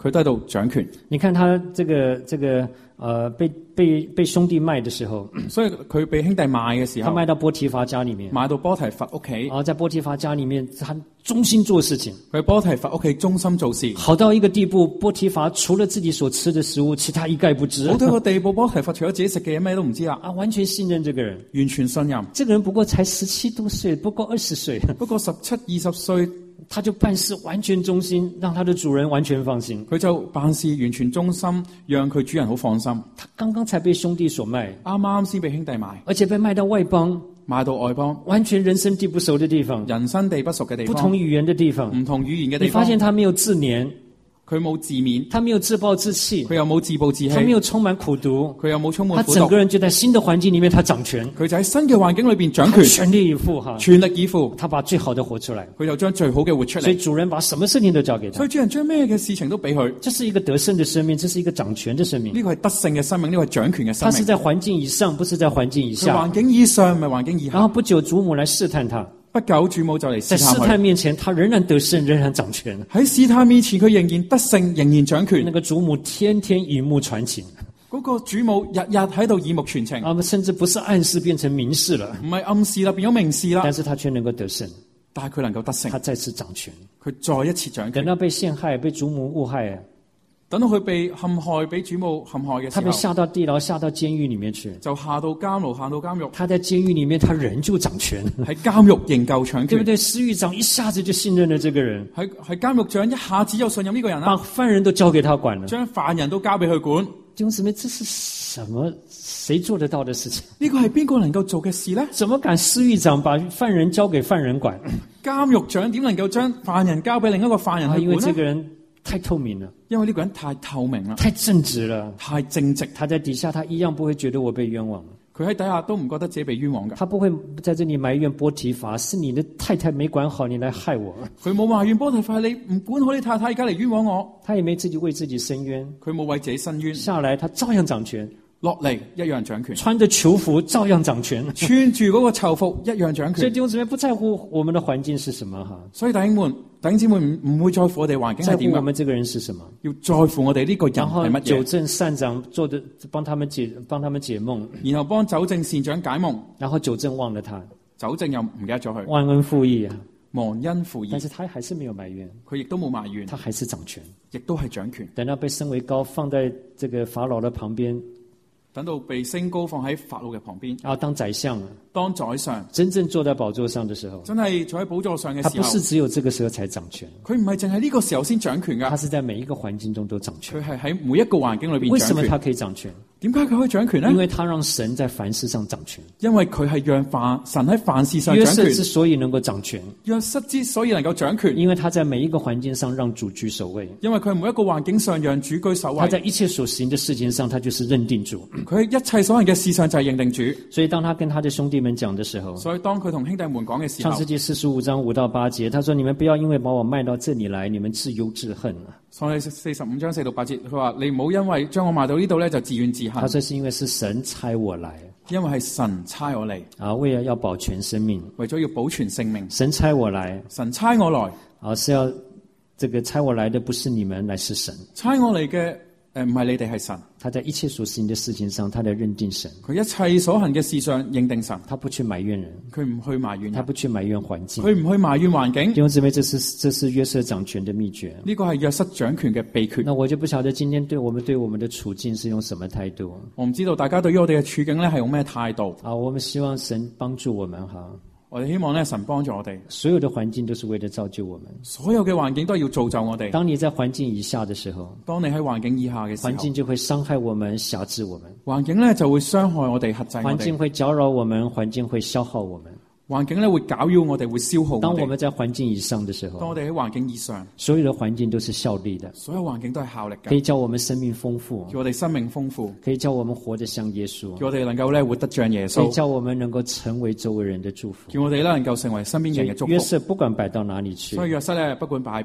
佢都喺度掌權。 你看他這個這個呃被被被兄弟賣的時候， 所以佢被兄弟賣嘅時候， 他賣到波提乏家裏面， 賣到波提乏屋企， 然後在波提乏家裏面，他忠心做事情。 佢波提乏屋企忠心做事， 好到一個地步，波提乏除了自己所吃的食物，其他一概不知。 好到個地步，波提乏除咗自己食嘅嘢咩都唔知啦， 啊，完全信任這個人， 完全信任。 這個人不過才十七多歲，不過二十歲， 不過十七二十歲。 他就辦事完全忠心，讓他的主人完全放心。 佢就辦事完全忠心，讓佢主人好放心。 他剛剛才被兄弟所賣， 啱啱先被兄弟賣， 而且被賣到外邦， 賣到外邦， 完全人生地不熟的地方， 人生地不熟嘅地方， 不同語言的地方， 唔同語言嘅地方。 你發現他沒有自憐， 佢冇自勉， 他沒有自暴自棄， 佢又冇自暴自棄， 他沒有充滿苦毒， 佢又冇充滿苦毒。 他整個人就在新的環境裏面，他掌權， 佢就喺新嘅環境裏邊掌權， 全力以赴哈， 全力以赴， 他把最好的活出來， 佢就將最好嘅活出嚟。 所以主人把什麼事情都交給他， 所以主人將咩嘅事情都俾佢。 這是一個得勝的生命，這是一個掌權的生命。 呢個係得勝嘅生命，呢個係掌權嘅生命。 他是在環境以上，不是在環境以下。 環境以上唔係環境以下。 然後不久祖母來試探他。 不久主母就嚟試探佢， 在試探面前，他仍然得勝，仍然掌權。 喺試探面前，佢仍然得勝，仍然掌權。 那個祖母天天耳目傳情， 嗰個主母日日喺度耳目傳情。 啊，甚至不是暗示變成明示了， 唔係暗示啦，變咗明示啦。 但是他卻能夠得勝， 但係佢能夠得勝， 他再次掌權， 佢再一次掌權。 等到被陷害、被祖母誤害， 等到佢被陷害、被主母陷害嘅時候， 他被下到地牢、下到監獄裏面去， 就下到監牢、下到監獄。 他在監獄裏面，他仍舊掌權， 喺監獄仍舊掌權， 對不對？司獄長一下子就信任了這個人， 喺喺監獄長一下子又信任呢個人啦， 把犯人都交給他管了， 將犯人都交俾佢管。 弟兄姊妹，這是什麼？誰做得到的事情？ 呢個係邊個能夠做嘅事呢？ 怎麼敢司獄長把犯人交給犯人管？ 監獄長點能夠將犯人交俾另一個犯人去管呢？ 因為這個人太透明了， 因為呢個人太透明啦， 太正直了， 太正直。 他在底下，他一樣不會覺得我被冤枉。 佢喺底下都唔覺得自己被冤枉㗎。 他不會在這裡埋怨波提乏，是你的太太沒管好，你來害我。 佢冇埋怨波提乏，你唔管好你太太，而家嚟冤枉我。 他也沒自己為自己申冤， 佢冇為自己申冤。 下來他照樣掌權， 落嚟一樣掌權， 穿着囚服照樣掌權， 穿住嗰個囚服一樣掌權。 所以弟兄姊妹不在乎我們的環境是什麼哈。 所以弟兄們、弟兄姊妹唔唔會在乎我哋環境係點嘅， 在乎我們這個人是什麼， 要在乎我哋呢個人係乜嘢。 糾正善長做的，幫他們解幫他們解夢， 然後幫糾正善長解夢， 然後糾正忘了他， 糾正又唔記得咗佢， 忘恩負義啊， 忘恩負義。 但是他還是沒有埋怨， 佢亦都冇埋怨， 他還是掌權， 亦都係掌權。 等到被升為高，放在這個法老的旁邊。 等到被升高放喺法老嘅旁邊， 然後當宰相， 當宰相， 真正坐在寶座上的時候， 真係坐喺寶座上嘅時候， 他不是只有這個時候才掌權， 佢唔係淨係呢個時候先掌權噶， 他是在每一個環境中都掌權。 佢係喺每一個環境裏邊掌權。 為什麼他可以掌權？ 點解佢可以掌權呢？ 因為他讓神在凡事上掌權。 因為佢係讓凡神喺凡事上掌權。 約瑟之所以能夠掌權， 約瑟之所以能夠掌權， 因為他在每一個環境上讓主居首位。 因為佢喺每一個環境上讓主居首位。 他在一切所行的事情上，他就是認定主。 佢喺一切所行嘅事上就係認定主。 所以當他跟他的兄弟們講的時候， 所以當佢同兄弟們講嘅時候， 創世記四十五章五到八節，他說：你們不要因為把我賣到這裡來，你們自憂自恨。 創世四十五章四到八節，佢話你唔好因為將我賣到呢度咧就自怨自恨。 他說是因為是神差我來， 因為係神差我嚟啊，為了要保全生命， 為咗要保全性命， 神差我來， 神差我來， 啊，是要這個差我來的不是你們，乃是神。 差我嚟嘅誒唔係你哋，係神。 他在一切所行的事情上，他在認定神。 佢一切所行嘅事上認定神， 他不去埋怨人， 佢唔去埋怨人， 他不去埋怨環境， 佢唔去埋怨環境。 弟兄姊妹，這是這是約瑟掌權的秘訣。 呢個係約瑟掌權嘅秘訣。 那我就不曉得今天對我們對我們的處境是用什麼態度。 我唔知道大家對於我哋嘅處境咧係用咩態度。 啊，我們希望神幫助我們哈。 我哋希望咧神幫助我哋。 所有的環境都是為了造就我們， 所有嘅環境都係要造就我哋。 當你在環境以下的時候， 當你喺環境以下嘅時候， 環境就會傷害我們、轄制我們。 環境咧就會傷害我哋、轄制我哋。 環境會攪擾我們，環境會消耗我們。 環境咧會攪擾我哋，會消耗我哋。 當我們在環境以上的時候， 當我哋喺環境以上， 所有的環境都是效力的， 所有環境都係效力嘅， 可以叫我們生命豐富， 叫我哋生命豐富， 可以叫我們活得像耶穌， 叫我哋能夠咧活得像耶穌， 可以叫我們能夠成為周圍人的祝福， 叫我哋咧能夠成為身邊人嘅祝福。 約瑟不管擺到哪裡去， 所以約瑟咧不管擺喺邊，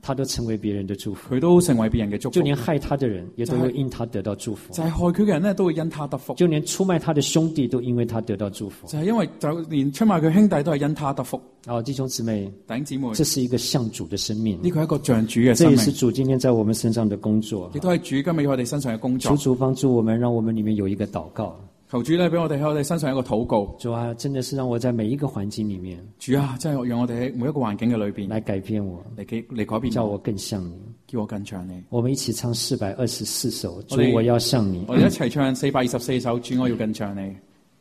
他都成為別人的祝福， 佢都成為別人嘅祝福。 就連害他的人也都會因他得到祝福， 就係害佢嘅人咧，都會因他得福。 就連出賣他的兄弟都因為他得到祝福。 就係因為就連出賣佢兄弟都係因他得福。 哦，弟兄姊妹， 弟兄姊妹， 這是一個像主的生命， 呢個係一個像主嘅生命， 這也是主今天在我們身上的工作， 亦都係主今日喺我哋身上嘅工作。 求主幫助我們，讓我們裡面有一個禱告。 求主咧，俾我哋喺我哋身上一個禱告。 主啊，真的是讓我在每一個環境裡面， 主啊，真係讓我哋喺每一個環境嘅裏邊來改變我， 嚟改嚟改變， 叫我更像你， 叫我更像你。 我們一起唱四百二十四首，主我哋我要像你。 我哋一齊唱四百二十四首，主我要更像你。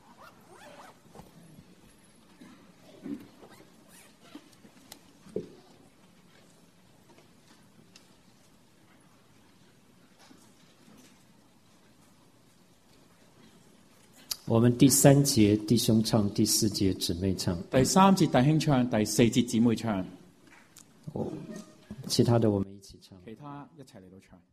我們第三節弟兄唱，第四節姊妹唱。 第三節弟兄唱，第四節姊妹唱。 哦，其他的我們一起唱。 其他一齊嚟到唱。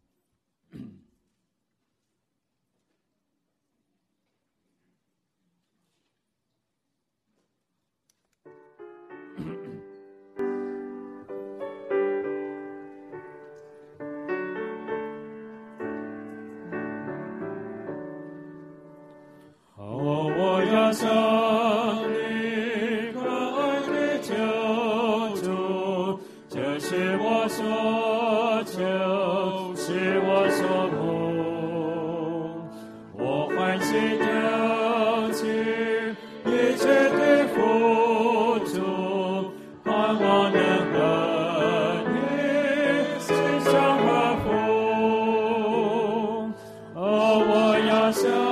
哦，我要像你可愛的救主，這是我所求，是我所夢。我歡喜丟棄一切的富足，盼望能和你心相和睦。哦，我要像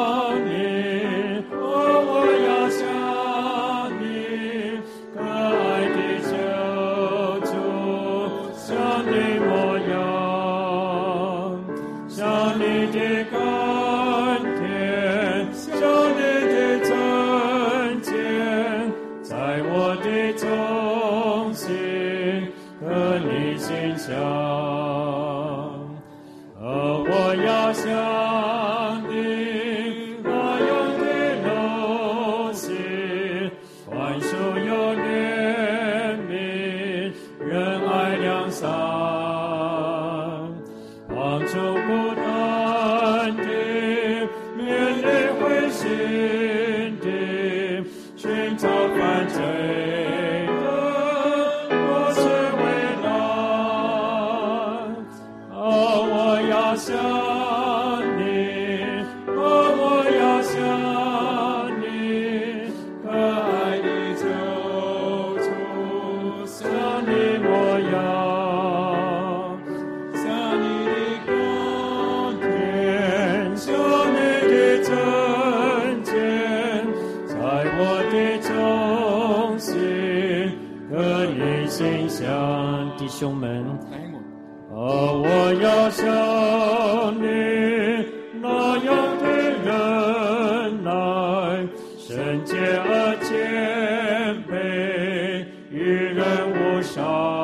弟兄們，哦，我要像你那樣的忍耐，聖潔而謙卑，與人無傷，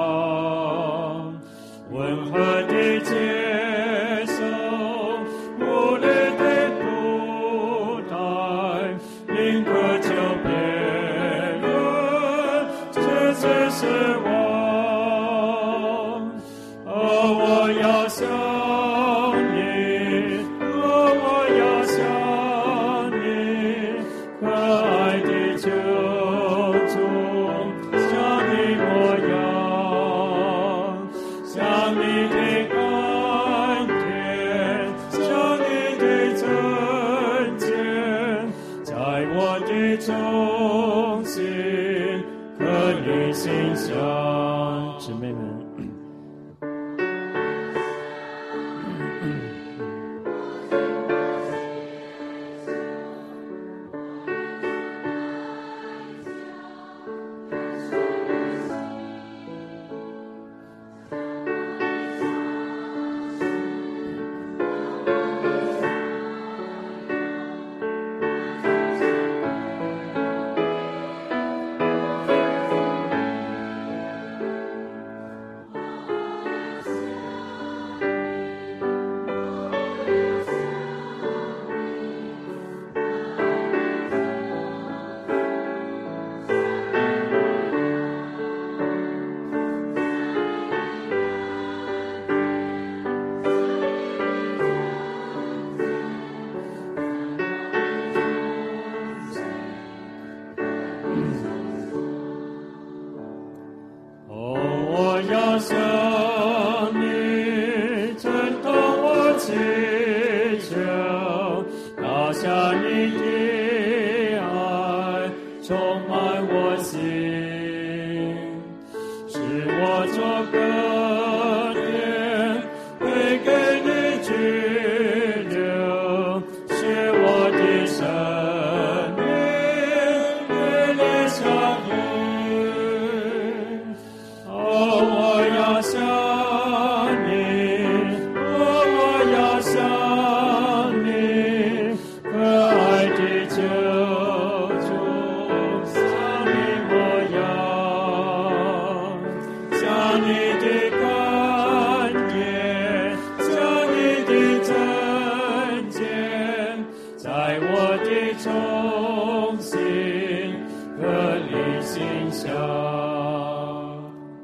溫和地接受無理的對待，寧可救別人，這才是我。姊妹們，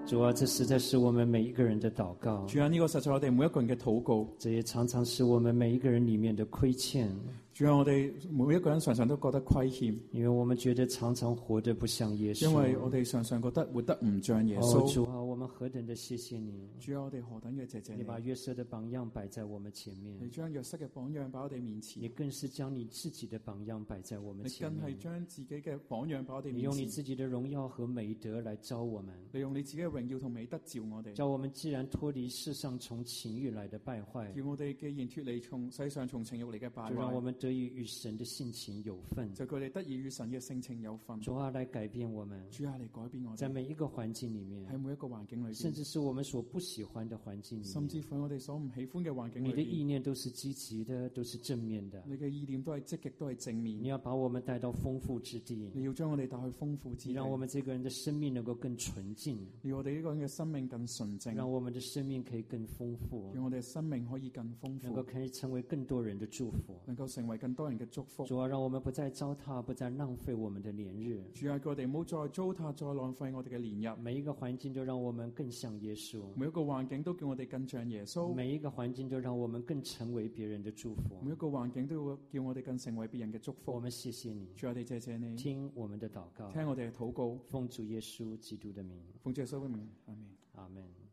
主啊，这实在是我们每一个人的祷告， 主啊，呢個實在我哋每一個人嘅禱告。 这也常常是我们每一个人里面的亏欠， 主啊，我哋每一個人常常都覺得虧欠， 因为我们觉得常常活得不像耶穌。 因為我哋常常覺得活得唔像耶哦， 穌。 主啊，我们何等的谢谢你！ 主啊，我哋何等嘅謝謝你！ 你把約瑟的榜樣擺在我們前面， 你將約瑟嘅榜樣擺我哋面前， 你更是將你自己的榜樣擺在我們你前面。 更係將自己嘅榜樣擺我哋你用你面前。 自己的榮耀和美德來招我們， 你用你自己嘅榮耀同美德照我哋， 叫我們既然脫離世上從情欲來的敗壞， 叫我哋既然脫離從世上從情慾嚟嘅敗就讓我壞， 們得以與神的性情有份。 就佢哋得以與神嘅性情有份。 主啊，來改變我們， 主啊，嚟改變我哋， 在每一個環境裡面， 喺每一個環境裏邊， 甚至是我們所不喜歡的環境裡甚至面， 乎我哋所唔喜歡嘅環境裏你的意邊， 念都是積極的，都是正面的。 你嘅意念都係積極，都係正面你。要把我們帶到豐富之地， 你要將我哋帶去豐富之地， 你讓我們這個人的生命能夠更純淨， 要我哋呢個人嘅生命更純正， 讓我們的生命可以更豐富， 讓我哋嘅生命可以更豐富， 能夠可以成為更多人的祝福。 能夠成為更多人嘅祝福。 主啊，讓我們不再糟蹋，不再浪費我們的年日。 主啊，叫我哋唔好再糟蹋，再浪費我哋嘅年日。 每一個環境都讓我們更像耶穌， 每一個環境都叫我哋更像耶穌， 每一個環境都讓我們更成為別人的祝福。 每一個環境都要叫我哋更成為別人嘅祝福。 我們謝謝你， 主，我哋謝謝你， 聽我們的禱告， 聽我哋嘅禱告， 奉主耶穌基督的名， 奉主耶穌嘅名，阿門。 阿門。